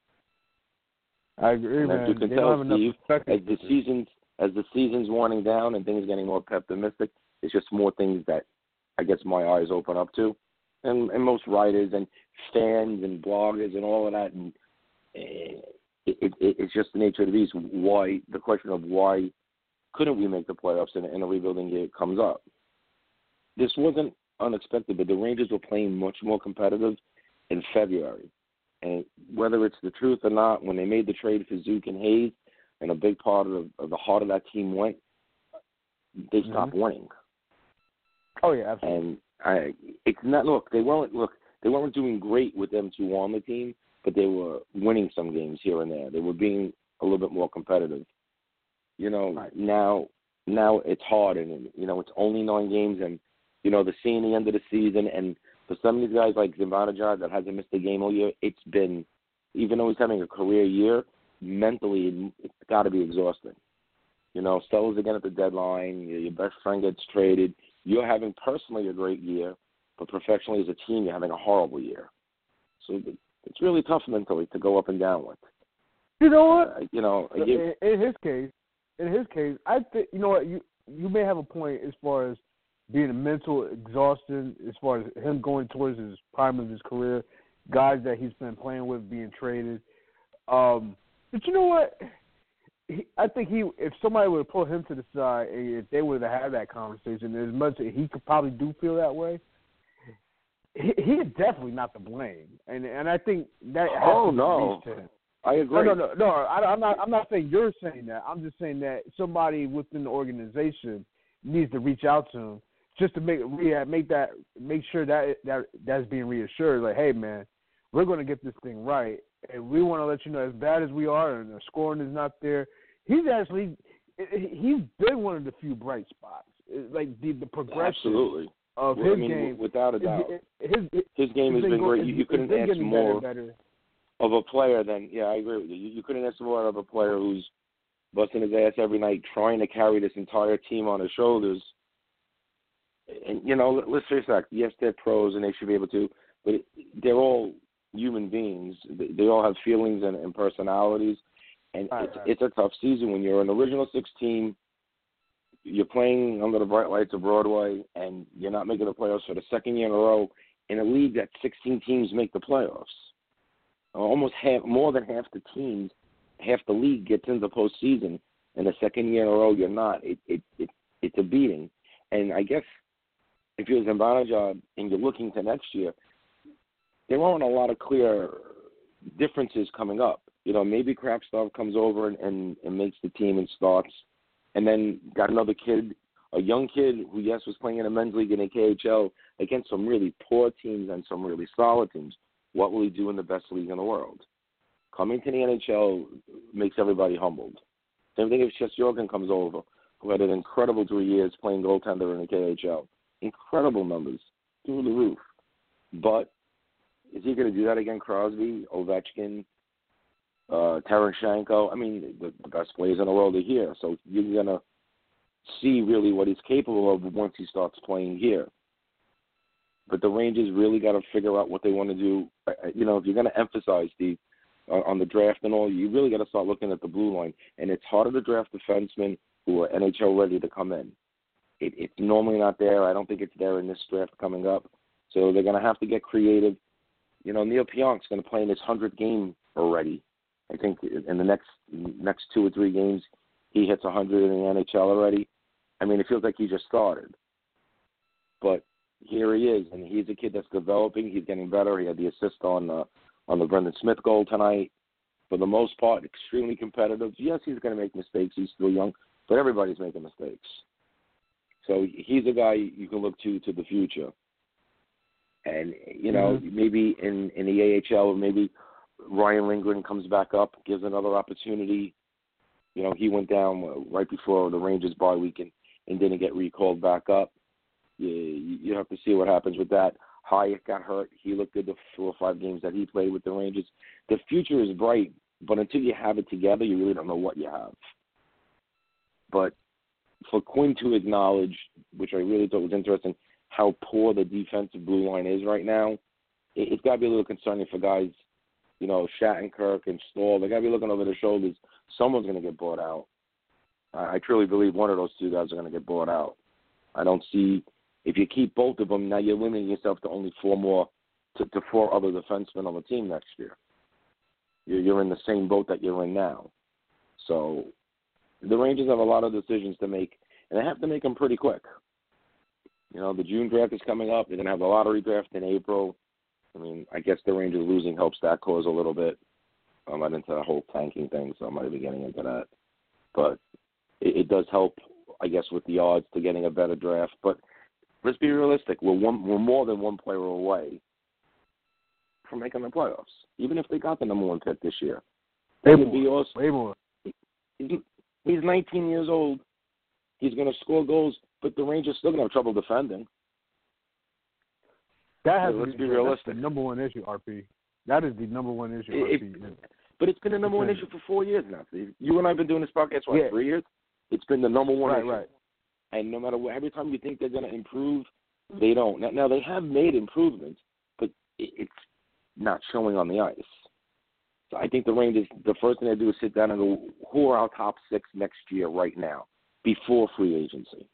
I agree, and man. As you can tell, Steve, as the season's winding down and things getting more pessimistic, it's just more things that I guess my eyes open up to. And most writers and fans and bloggers and all of that, and it's just the nature of the beast. Why the question of why couldn't we make the playoffs in a rebuilding year comes up. This wasn't unexpected, but the Rangers were playing much more competitive in February. And whether it's the truth or not, when they made the trade for Zook and Hayes, and a big part of the heart of that team went, they stopped winning. Oh yeah, absolutely. And it's not. They weren't doing great with them two on the team, but they were winning some games here and there. They were being a little bit more competitive. You know, now it's hard, and you know it's only 9 games, and you know, seeing the end of the season, and for some of these guys like Zibanejad that hasn't missed a game all year, it's been, even though he's having a career year, mentally it's got to be exhausting. You know, Stella's again at the deadline, your best friend gets traded, you're having personally a great year, but professionally as a team you're having a horrible year. So it's really tough mentally to go up and down with. You know what? In his case, I think, you know what, you may have a point as far as being a mental exhaustion, as far as him going towards his prime of his career, guys that he's been playing with being traded. But you know what? I think if somebody would have pulled him to the side, if they would have had that conversation, as much as he could probably do feel that way, he is definitely not to blame. And I think that has to be reached to him. I agree. No. I'm not saying you're saying that. I'm just saying that somebody within the organization needs to reach out to him just to make sure that that's being reassured. Like, hey man, we're going to get this thing right, and we want to let you know, as bad as we are, and the scoring is not there. He's been one of the few bright spots. Like the progression of his game, without a doubt. His game has been great. You couldn't ask more of a player than, I agree with you. You couldn't ask more of a player who's busting his ass every night, trying to carry this entire team on his shoulders. And, you know, let's face it, yes, they're pros and they should be able to, but they're all human beings. They all have feelings and personalities. And it's a tough season when you're an original 6 team, you're playing under the bright lights of Broadway, and you're not making the playoffs for the second year in a row in a league that 16 teams make the playoffs. Almost more than half the teams, half the league gets into postseason, and the second year in a row you're not, it's a beating. And I guess if you're Zibanejad and you're looking to next year, there aren't a lot of clear differences coming up. You know, maybe Krapstov comes over and makes the team and starts, and then got another kid, a young kid who, yes, was playing in a men's league in the KHL against some really poor teams and some really solid teams. What will he do in the best league in the world? Coming to the NHL makes everybody humbled. Same thing if Shesterkin comes over, who had an incredible 3 years playing goaltender in the KHL. Incredible numbers, through the roof. But is he going to do that again? Crosby, Ovechkin, Tarasenko? I mean, the best players in the world are here. So you're going to see really what he's capable of once he starts playing here. But the Rangers really got to figure out what they want to do. You know, if you're going to emphasize on the draft and all, you really got to start looking at the blue line. And it's harder to draft defensemen who are NHL ready to come in. It's normally not there. I don't think it's there in this draft coming up. So they're going to have to get creative. You know, Neil Pionk's going to play in his 100th game already. I think in the next 2 or 3 games, he hits 100 in the NHL already. I mean, it feels like he just started. But here he is, and he's a kid that's developing. He's getting better. He had the assist on the Brendan Smith goal tonight. For the most part, extremely competitive. Yes, he's going to make mistakes. He's still young, but everybody's making mistakes. So he's a guy you can look to the future. And, you know, maybe in the AHL, maybe Ryan Lindgren comes back up, gives another opportunity. You know, he went down right before the Rangers bye week and didn't get recalled back up. You have to see what happens with that. Hyatt got hurt. He looked good the 4 or 5 games that he played with the Rangers. The future is bright, but until you have it together, you really don't know what you have. But for Quinn to acknowledge, which I really thought was interesting, how poor the defensive blue line is right now, it's got to be a little concerning for guys, you know, Shattenkirk and Stahl. They got to be looking over their shoulders. Someone's going to get bought out. I truly believe one of those 2 guys are going to get bought out. I don't see, if you keep both of them, now you're limiting yourself to only 4 other defensemen on the team next year. You're in the same boat that you're in now. So the Rangers have a lot of decisions to make, and they have to make them pretty quick. You know, the June draft is coming up. They're going to have the lottery draft in April. I mean, I guess the Rangers losing helps that cause a little bit. I'm not into the whole tanking thing, so I'm not even getting into that. But it does help, I guess, with the odds to getting a better draft. But let's be realistic. We're more than 1 player away from making the playoffs, even if they got the number 1 pick this year. That would be awesome. Way more. He's 19 years old. He's going to score goals, but the Rangers still going to have trouble defending. Let's be realistic. That's the number 1 issue, RP. That is the number 1 issue, RP. But it's been the number 1 issue for 4 years now. You and I have been doing this podcast, 3 years? It's been the number 1 issue. Right. And no matter what, every time you think they're going to improve, they don't. Now, they have made improvements, but it's not showing on the ice. So I think the Rangers, the first thing they do is sit down and go, who are our top 6 next year right now, before free agency?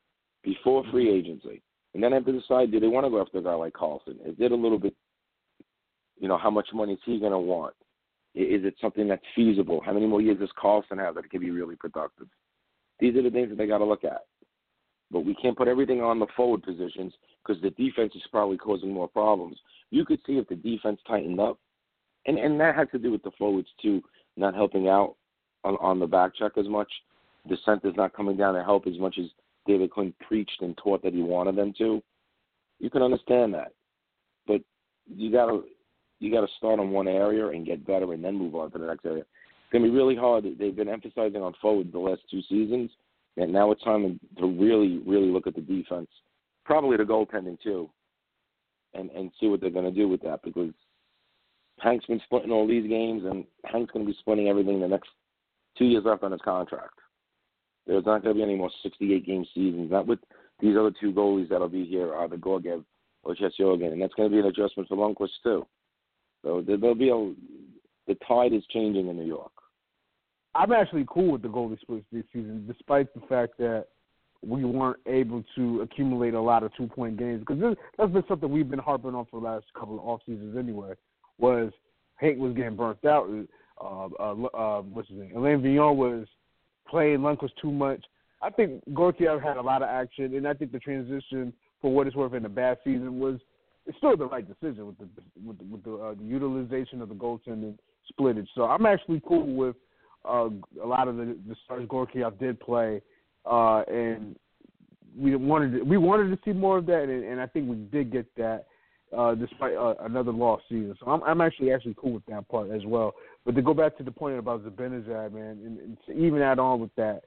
And then they have to decide, do they want to go after a guy like Carlson? Is it a little bit, you know, how much money is he going to want? Is it something that's feasible? How many more years does Carlson have that it can be really productive? These are the things that they got to look at. But we can't put everything on the forward positions because the defense is probably causing more problems. You could see if the defense tightened up, and that has to do with the forwards too, not helping out on the back check as much. The center's not coming down to help as much as David Quinn preached and taught that he wanted them to. You can understand that. But you gotta start on one area and get better and then move on to the next area. It's going to be really hard. They've been emphasizing on forward the last 2 seasons, and now it's time to really, really look at the defense, probably the goaltending too, and see what they're going to do with that, because Hank's been splitting all these games, and Hank's going to be splitting everything the next 2 years left on his contract. There's not going to be any more 68-game seasons, not with these other 2 goalies that'll be here, either Gorgiev or Shesterkin, and that's going to be an adjustment for Lundqvist too. So there'll be the tide is changing in New York. I'm actually cool with the goalie splits this season, despite the fact that we weren't able to accumulate a lot of 2-point games. Because that's been something we've been harping on for the last couple of off seasons anyway. Was Hank was getting burnt out. What's his name? Alain Vigneault was playing Lundqvist too much. I think Gorkiev had a lot of action, and I think the transition, for what it's worth, in a bad season it's still the right decision with the utilization of the goaltending splittage. So I'm actually cool with a lot of the starts Gorkiev did play, and we wanted to see more of that, and I think we did get that despite another lost season. So I'm actually cool with that part as well. But to go back to the point about Zibanejad, man, and to even add on with that,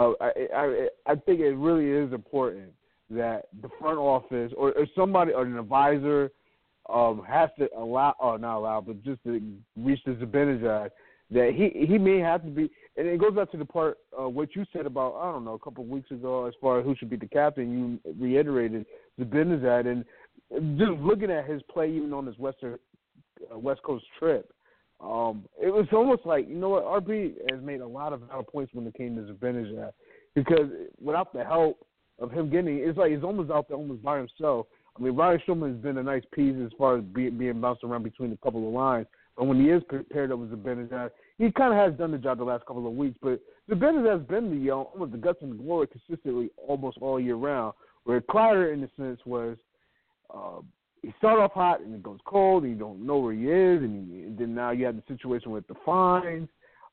I think it really is important that the front office or somebody or an advisor has to but just to reach the Zibanejad, that he may have to be. And it goes back to the part what you said about, I don't know, a couple of weeks ago as far as who should be the captain. You reiterated Zibanejad, and just looking at his play even on his West Coast trip, it was almost like, you know what, RB has made a lot of valid points when it came to Zibanejad, because without the help of him it's like he's almost out there almost by himself. I mean, Ryan Shulman has been a nice piece as far as being bounced around between a couple of lines, but when he is paired up with Zibanejad, he kind of has done the job the last couple of weeks. But Zibanejad has been almost the guts and the glory consistently almost all year round, where Kreider, in a sense, was he started off hot and it goes cold and you don't know where he is, and then now you have the situation with the fines.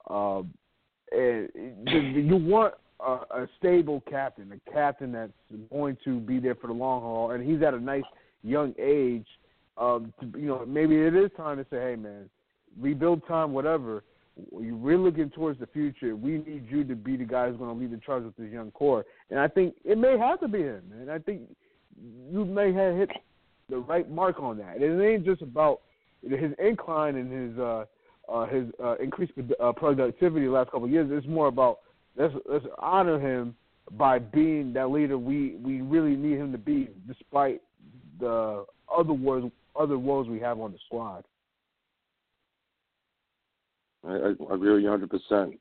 And you want a stable captain, a captain that's going to be there for the long haul, and he's at a nice young age. Maybe it is time to say, hey, man, rebuild time, whatever. You're really looking towards the future. We need you to be the guy who's going to lead the charge with this young core. And I think it may have to be him, man. I think you may have hit the right mark on that. It ain't just about his incline and his increased productivity the last couple of years. It's more about let's honor him by being that leader we really need him to be, despite the other woes we have on the squad. I agree with you 100%.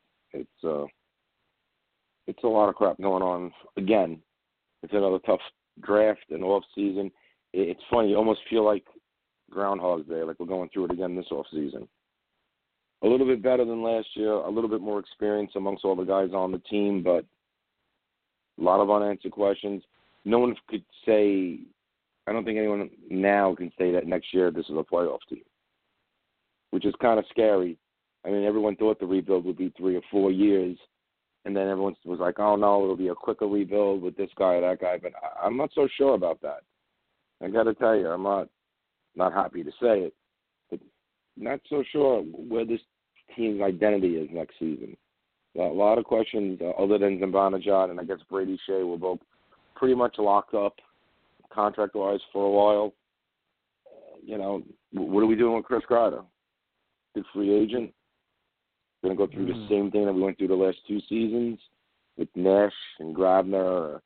It's a lot of crap going on. Again, it's another tough draft and off season. It's funny. You almost feel like Groundhog's Day, like we're going through it again this off season. A little bit better than last year, a little bit more experience amongst all the guys on the team, but a lot of unanswered questions. No one could say, I don't think anyone now can say that next year this is a playoff team, which is kind of scary. I mean, everyone thought the rebuild would be 3 or 4 years, and then everyone was like, oh, no, it'll be a quicker rebuild with this guy or that guy, but I'm not so sure about that. I got to tell you, I'm not happy to say it, but not so sure where this team's identity is next season. A lot of questions other than Zibanejad and I guess Brady Shea were both pretty much locked up contract-wise for a while. What are we doing with Chris Kreider? Good free agent. Going to go through the same thing that we went through the last 2 seasons with Nash and Grabner,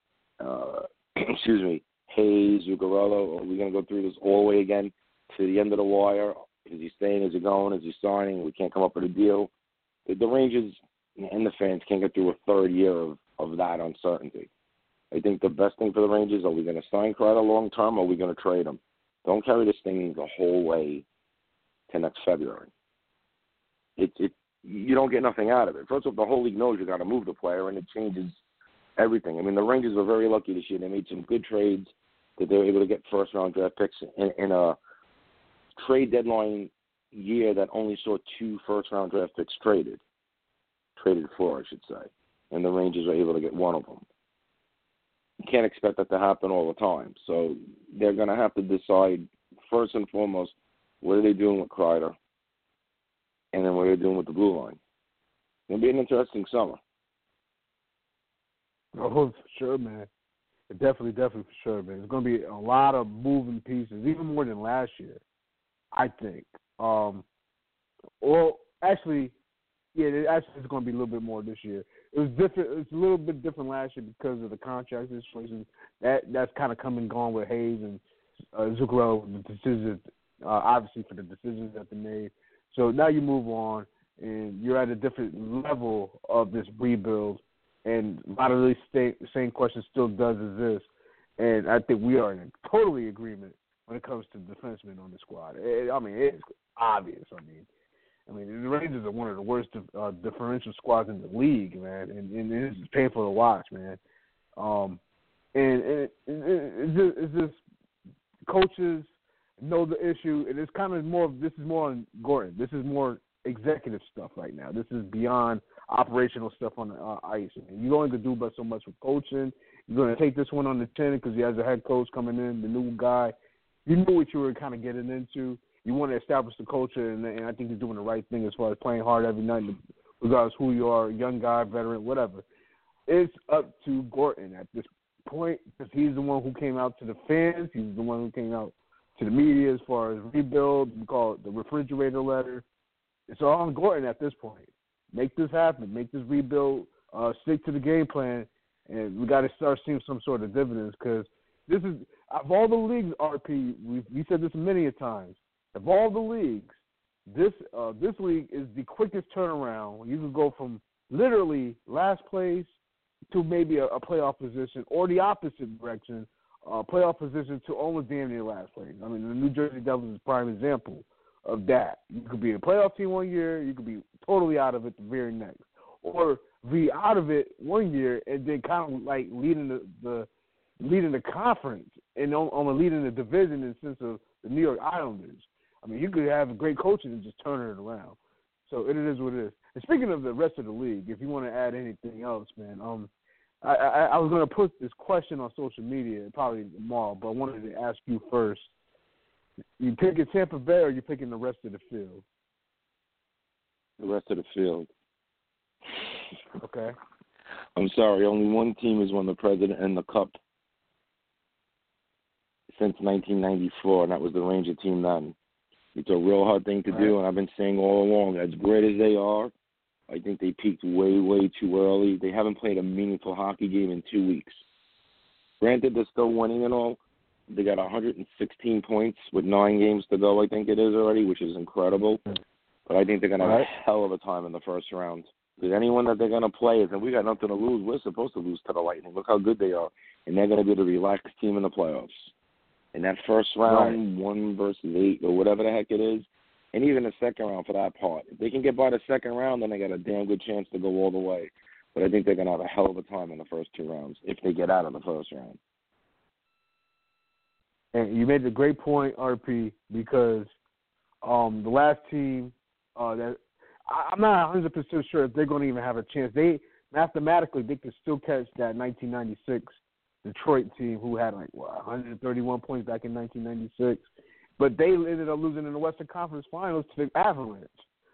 Hayes, Zuccarello. Are we going to go through this all the way again to the end of the wire? Is he staying? Is he going? Is he signing? We can't come up with a deal. The Rangers and the fans can't get through a third year of that uncertainty. I think the best thing for the Rangers, are we going to sign Kreider long term or are we going to trade him? Don't carry this thing the whole way to next February. You don't get nothing out of it. First of all, the whole league knows you got to move the player, and it changes everything. I mean, the Rangers were very lucky this year. They made some good trades that they were able to get first-round draft picks in a trade deadline year that only saw 2 first-round draft picks traded for, I should say, and the Rangers were able to get one of them. You can't expect that to happen all the time. So they're going to have to decide, first and foremost, what are they doing with Kreider, and then what are they doing with the blue line. It'll be an interesting summer. Oh, for sure, man. Definitely for sure, man. There's going to be a lot of moving pieces, even more than last year, I think. It's going to be a little bit more this year. It was different. It's a little bit different last year because of the contract situation. That's kind of come and gone with Hayes and Zuccarello, the decisions, obviously for the decisions that they made. So now you move on, and you're at a different level of this rebuild, and a lot of these same questions still does exist. And I think we are in agreement when it comes to defensemen on the squad. It's obvious. I mean, the Rangers are one of the worst differential squads in the league, man, and it's painful to watch, man. And it's just coaches know the issue, and it's kind of more. This is more on Gordon. This is more executive stuff right now. This is beyond operational stuff on the ice. You're going to do but so much with coaching. You're going to take this one on the chin because he has a head coach coming in, the new guy. You knew what you were kind of getting into. You want to establish the culture, and I think he's doing the right thing as far as playing hard every night, regardless who you are, young guy, veteran, whatever. It's up to Gordon at this point because he's the one who came out to the fans. He's the one who came out to the media as far as rebuild. We call it the refrigerator letter. It's all on Gordon at this point. Make this happen. Make this rebuild. Stick to the game plan, and we got to start seeing some sort of dividends because this is of all the leagues. RP, we said this many a times. Of all the leagues, this league is the quickest turnaround. You can go from literally last place to maybe a playoff position, or the opposite direction, playoff position to almost damn near last place. I mean, the New Jersey Devils is a prime example of that. You could be a playoff team one year, you could be totally out of it the very next, or be out of it one year and then kind of like leading the conference and on leading the division in the sense of the New York Islanders. I mean, you could have great coaching and just turn it around. So it is what it is. And speaking of the rest of the league, if you want to add anything else, man, I was going to put this question on social media probably tomorrow, but I wanted to ask you first. You picking Tampa Bay or you picking the rest of the field? The rest of the field. Okay. I'm sorry, only one team has won the President and the Cup since 1994, and that was the Ranger team then. It's a real hard thing to do, and I've been saying all along, as great as they are, I think they peaked way, way too early. They haven't played a meaningful hockey game in 2 weeks. Granted, they're still winning and all. They got 116 points with 9 games to go, I think it is already, which is incredible. But I think they're going to have a hell of a time in the first round. Because anyone that they're going to play is, and we got nothing to lose. We're supposed to lose to the Lightning. Look how good they are. And they're going to be the relaxed team in the playoffs. In that first round, 1 versus 8 or whatever the heck it is, and even the second round for that part. If they can get by the second round, then they got a damn good chance to go all the way. But I think they're going to have a hell of a time in the first 2 rounds if they get out of the first round. And you made a great point, RP, because the last team that I'm not 100% sure if they're going to even have a chance. They mathematically they could still catch that 1996 Detroit team who had 131 points back in 1996, but they ended up losing in the Western Conference Finals to the Avalanche.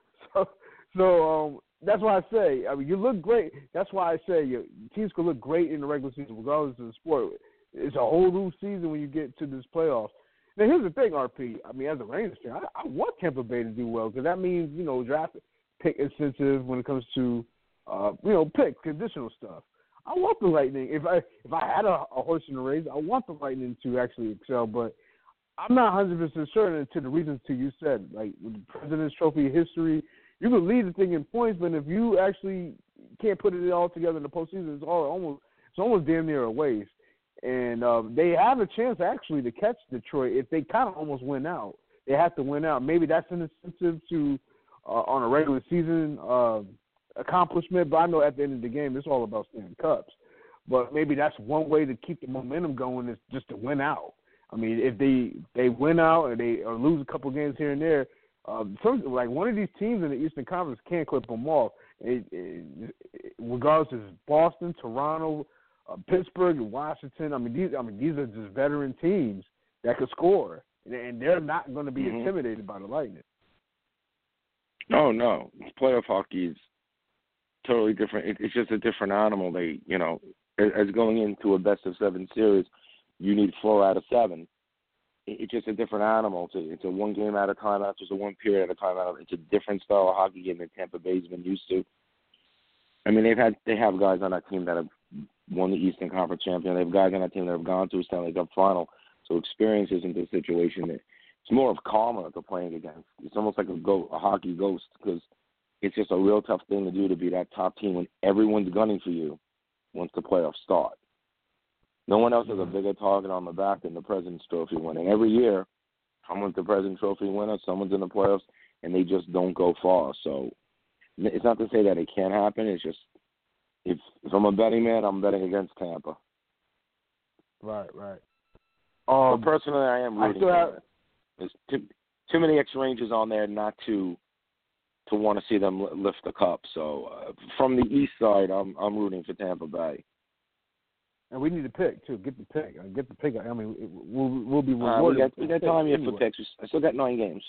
So that's why I say, I mean, you look great. That's why I say your teams could look great in the regular season regardless of the sport. It's a whole new season when you get to this playoffs. Now, here's the thing, RP. I mean, as a Rangers fan, I want Tampa Bay to do well because that means, draft pick incentive when it comes to, pick conditional stuff. I want the Lightning. If I had a horse in the race, I want the Lightning to actually excel. But I'm not 100% sure to the reasons you said. Like with the President's Trophy history, you can lead the thing in points, but if you actually can't put it all together in the postseason, it's almost damn near a waste. And they have a chance actually to catch Detroit if they kind of almost win out. They have to win out. Maybe that's an incentive to on a regular season accomplishment, but I know at the end of the game it's all about staying cups. But maybe that's one way to keep the momentum going is just to win out. I mean, if they win out or lose a couple games here and there, like one of these teams in the Eastern Conference can't clip them off. Regardless if it's Boston, Toronto, Pittsburgh, and Washington. I mean, these are just veteran teams that could score, and they're not going to be intimidated by the Lightning. Oh no, playoff hockey is totally different. It's just a different animal. They, as going into a best of 7 series, you need 4 out of 7. It's just a different animal. It's a 1 game at a time. It's just a 1 period at a time. It's a different style of hockey game than Tampa Bay's been used to. I mean, they have guys on that team that have won the Eastern Conference champion. They have guys on that team that have gone to a Stanley Cup final. So experience isn't the situation. It's more of karma that they're playing against. It's almost like a hockey ghost because it's just a real tough thing to do to be that top team when everyone's gunning for you once the playoffs start. No one else has a bigger target on the back than the President's Trophy winning. Every year, someone's the President's Trophy winner, someone's in the playoffs, and they just don't go far. So it's not to say that it can't happen. It's just if I'm a betting man, I'm betting against Tampa. Right. But personally, I am rooting for it. There's too many ex-Rangers on there not to want to see them lift the cup. So from the East side, I'm rooting for Tampa Bay. And we need to pick too. Get the pick. I mean, we'll be rewarded. We got time here for picks. I still got 9 games.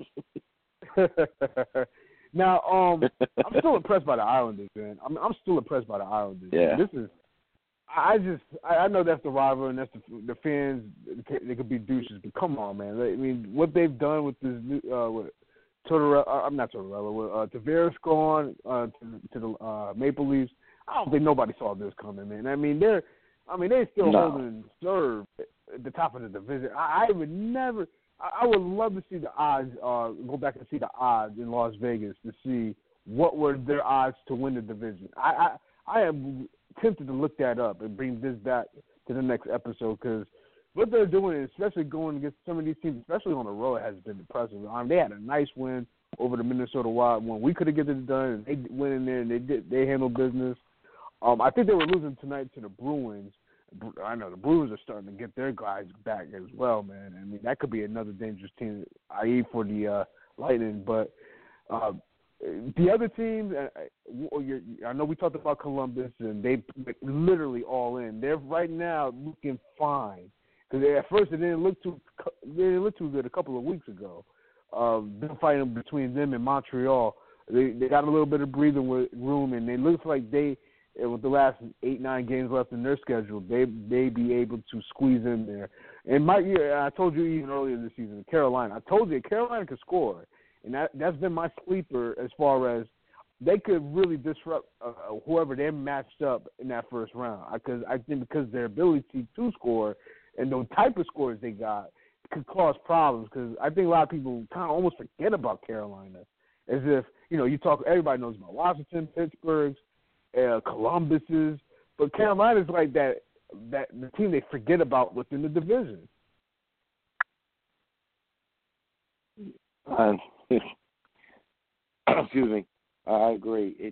Now, I'm still impressed by the Islanders, man. I'm still impressed by the Islanders. Yeah. This is. I know that's the rival and that's the fans. They could be douches, but come on, man. I mean, what they've done with this new with Tortorella, I'm not Tortorella. With Tavares gone to the Maple Leafs. I don't think nobody saw this coming, man. I mean, they're still holding serve at the top of the division. I would love to see the odds. Go back and see the odds in Las Vegas to see what were their odds to win the division. I am tempted to look that up and bring this back to the next episode because what they're doing, especially going against some of these teams, especially on the road, has been impressive. They had a nice win over the Minnesota Wild when we could have get it done, and they went in there and they handled business. I think they were losing tonight to the Bruins. I know the Bruins are starting to get their guys back as well, man. I mean, that could be another dangerous team, i.e. for the Lightning. But the other teams, I know we talked about Columbus, and they literally all in. They're right now looking fine because at first it didn't look too good a couple of weeks ago. Been fighting between them and Montreal. They got a little bit of breathing room, and it looks like with the last 8-9 games left in their schedule, they be able to squeeze in there. And I told you even earlier this season, Carolina. I told you Carolina could score, and that's been my sleeper as far as they could really disrupt whoever they're matched up in that first round. I think because their ability to score and the type of scores they got could cause problems. Because I think a lot of people kind of almost forget about Carolina, as if everybody knows about Washington, Pittsburgh. Columbus's, but Carolina's like that the team they forget about within the division. Excuse me. I agree. It's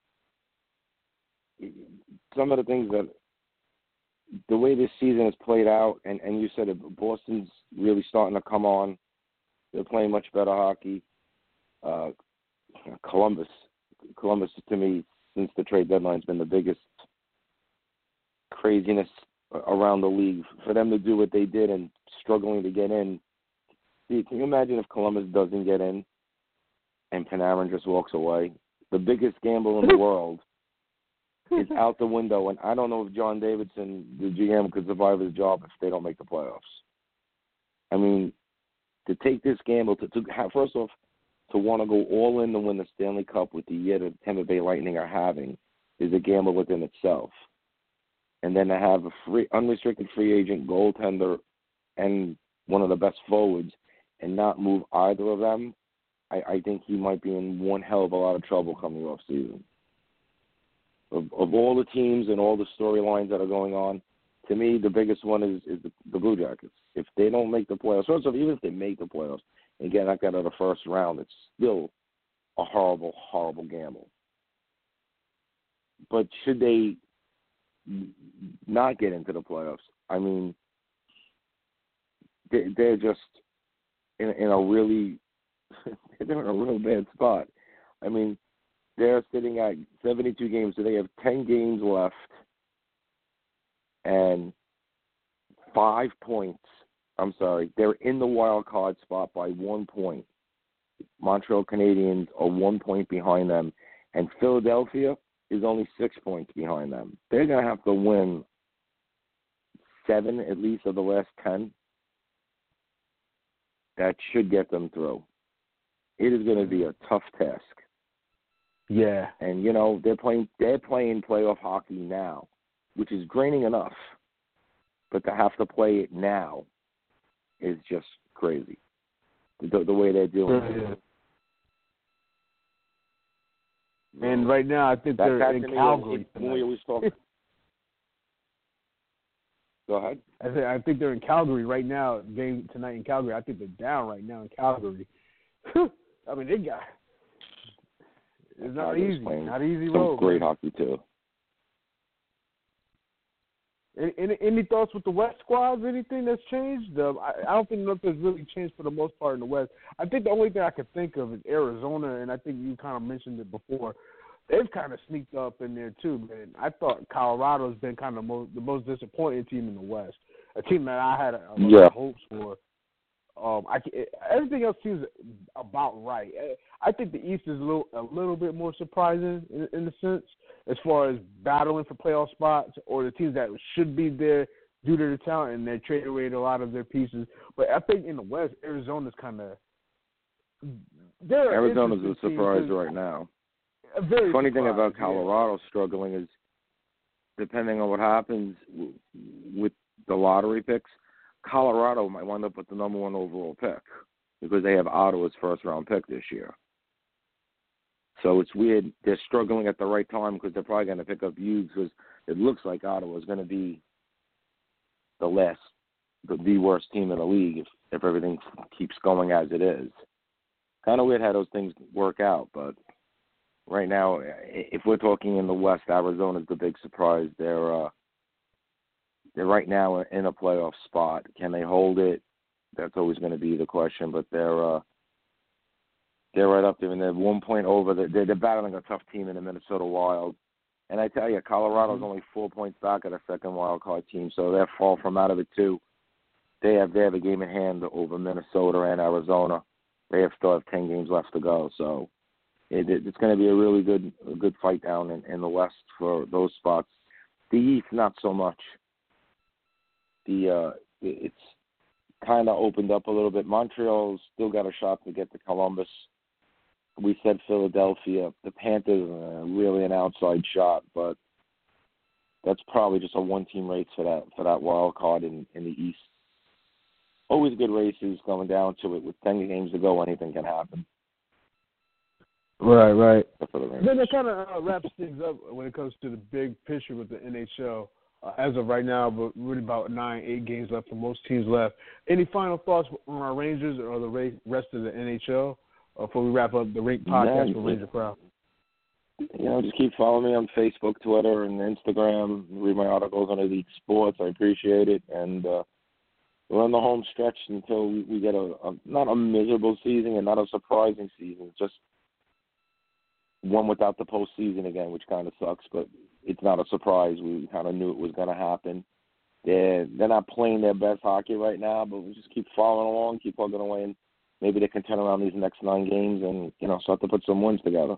some of the things that the way this season has played out, and you said it, Boston's really starting to come on. They're playing much better hockey. Columbus to me, since the trade deadline, has been the biggest craziness around the league. For them to do what they did and struggling to get in, can you imagine if Columbus doesn't get in and Panarin just walks away? The biggest gamble in the world is out the window, and I don't know if John Davidson, the GM, could survive his job if they don't make the playoffs. I mean, to take this gamble, to have, first off, to want to go all in to win the Stanley Cup with the year that Tampa Bay Lightning are having is a gamble within itself. And then to have a unrestricted free agent goaltender and one of the best forwards and not move either of them, I think he might be in one hell of a lot of trouble coming off season. Of all the teams and all the storylines that are going on, to me, the biggest one is the Blue Jackets. If they don't make the playoffs, first off, even if they make the playoffs and get knocked out of the first round, it's still a horrible, horrible gamble. But should they not get into the playoffs, I mean, they're just in a really they're in a real bad spot. I mean, they're sitting at 72 games, so they have 10 games left and 5 points. I'm sorry, they're in the wild card spot by 1 point. Montreal Canadiens are 1 point behind them, and Philadelphia is only 6 points behind them. They're going to have to win 7 at least of the last 10. That should get them through. It is going to be a tough task. Yeah. And, you know, they're playing playoff hockey now, which is draining enough. But to have to play it now is just crazy, the way they're doing it. And right now, I think they're in Calgary. When we always talk. Go ahead. I think they're in Calgary right now. Game tonight in Calgary. I think they're down right now in Calgary. I mean, they got it's not Tigers easy. playing Not easy some road. great man. hockey too. Any thoughts with the West squads? Anything that's changed? I don't think nothing's really changed for the most part in the West. I think the only thing I could think of is Arizona, and I think you kind of mentioned it before. They've kind of sneaked up in there too, man. I thought Colorado's been kind of the most disappointing team in the West, a team that I had a lot of hopes for. Everything else seems about right. I think the East is a little bit more surprising in the sense as far as battling for playoff spots or the teams that should be there due to the talent and they trade away a lot of their pieces. But I think in the West, Arizona's kind of Arizona's a surprise right now. The funny thing about Colorado struggling is, depending on what happens with the lottery picks, Colorado might wind up with the number 1 overall pick because they have Ottawa's first-round pick this year. So it's weird. They're struggling at the right time because they're probably going to pick up Hughes because it looks like Ottawa's going to be the worst team in the league if everything keeps going as it is. Kind of weird how those things work out, but right now, if we're talking in the West, Arizona's the big surprise. They're right now in a playoff spot. Can they hold it? That's always going to be the question. But they're right up there, and they're 1 point over. They're battling a tough team in the Minnesota Wild. And I tell you, Colorado's only 4 points back at a second wild card team, so they're far from out of it too. They have a game in hand over Minnesota and Arizona. They still have 10 games left to go, so it's going to be a really good fight down in the West for those spots. The East, not so much. It's kind of opened up a little bit. Montreal's still got a shot to get to Columbus. We said Philadelphia. The Panthers are really an outside shot, but that's probably just a one-team race for that wild card in the East. Always good races going down to it. With 10 games to go, anything can happen. Right. Then that kind of wraps things up when it comes to the big picture with the NHL. As of right now, but really about 9-8 games left for most teams left. Any final thoughts on our Rangers or the rest of the NHL before we wrap up the Rink podcast with Ranger Proud? Just keep following me on Facebook, Twitter, and Instagram. Read my articles on Elite Sports. I appreciate it. And we're on the home stretch until we get not a miserable season and not a surprising season. Just one without the postseason again, which kind of sucks, but it's not a surprise. We kind of knew it was going to happen. They're not playing their best hockey right now, but we just keep following along, keep plugging away, and maybe they can turn around these next 9 games and start to put some wins together.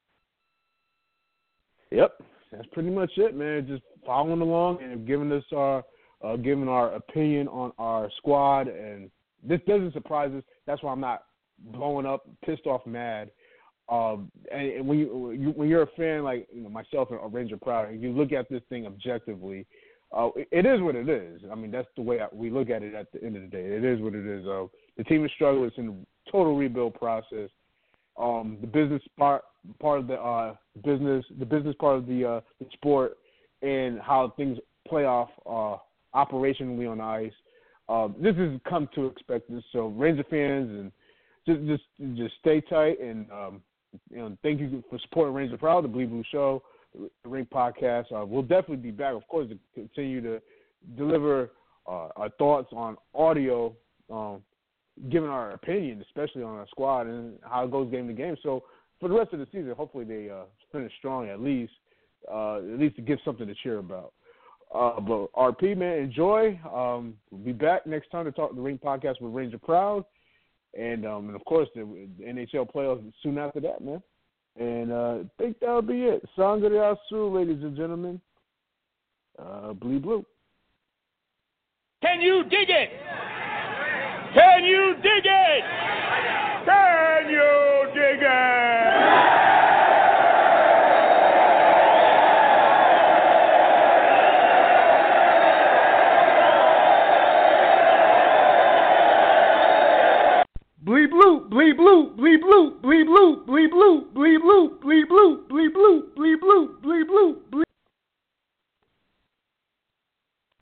Yep, that's pretty much it, man. Just following along and giving our opinion on our squad, and this doesn't surprise us. That's why I'm not blowing up, pissed off, mad. And when you're a fan like myself and Ranger Proud, and you look at this thing objectively, it is what it is. I mean, that's the way we look at it at the end of the day. It is what it is. The team is struggling. It's in a total rebuild process. The business part of the business part of the sport, and how things play off operationally on the ice. This has come to expect this. So Ranger fans, and just stay tight and. Thank you for supporting Ranger Proud, the Bleed Blue Show, the Rink Podcast. We'll definitely be back, of course, to continue to deliver our thoughts on audio, giving our opinion, especially on our squad and how it goes game to game. So for the rest of the season, hopefully they finish strong at least to give something to cheer about. But RP, man, enjoy. We'll be back next time to talk the Rink Podcast with Ranger Proud. And of course, the NHL playoffs soon after that, man. And I think that'll be it. Sangre Azul, ladies and gentlemen. Bleed Blue. Can you dig it? Can you dig it? Can you dig it? Bleed blue, bleed blue, bleed blue, bleed blue, bleed blue, bleed blue, bleed blue, bleed blue, bleed blue, bleed blue, bleed blue, bleed.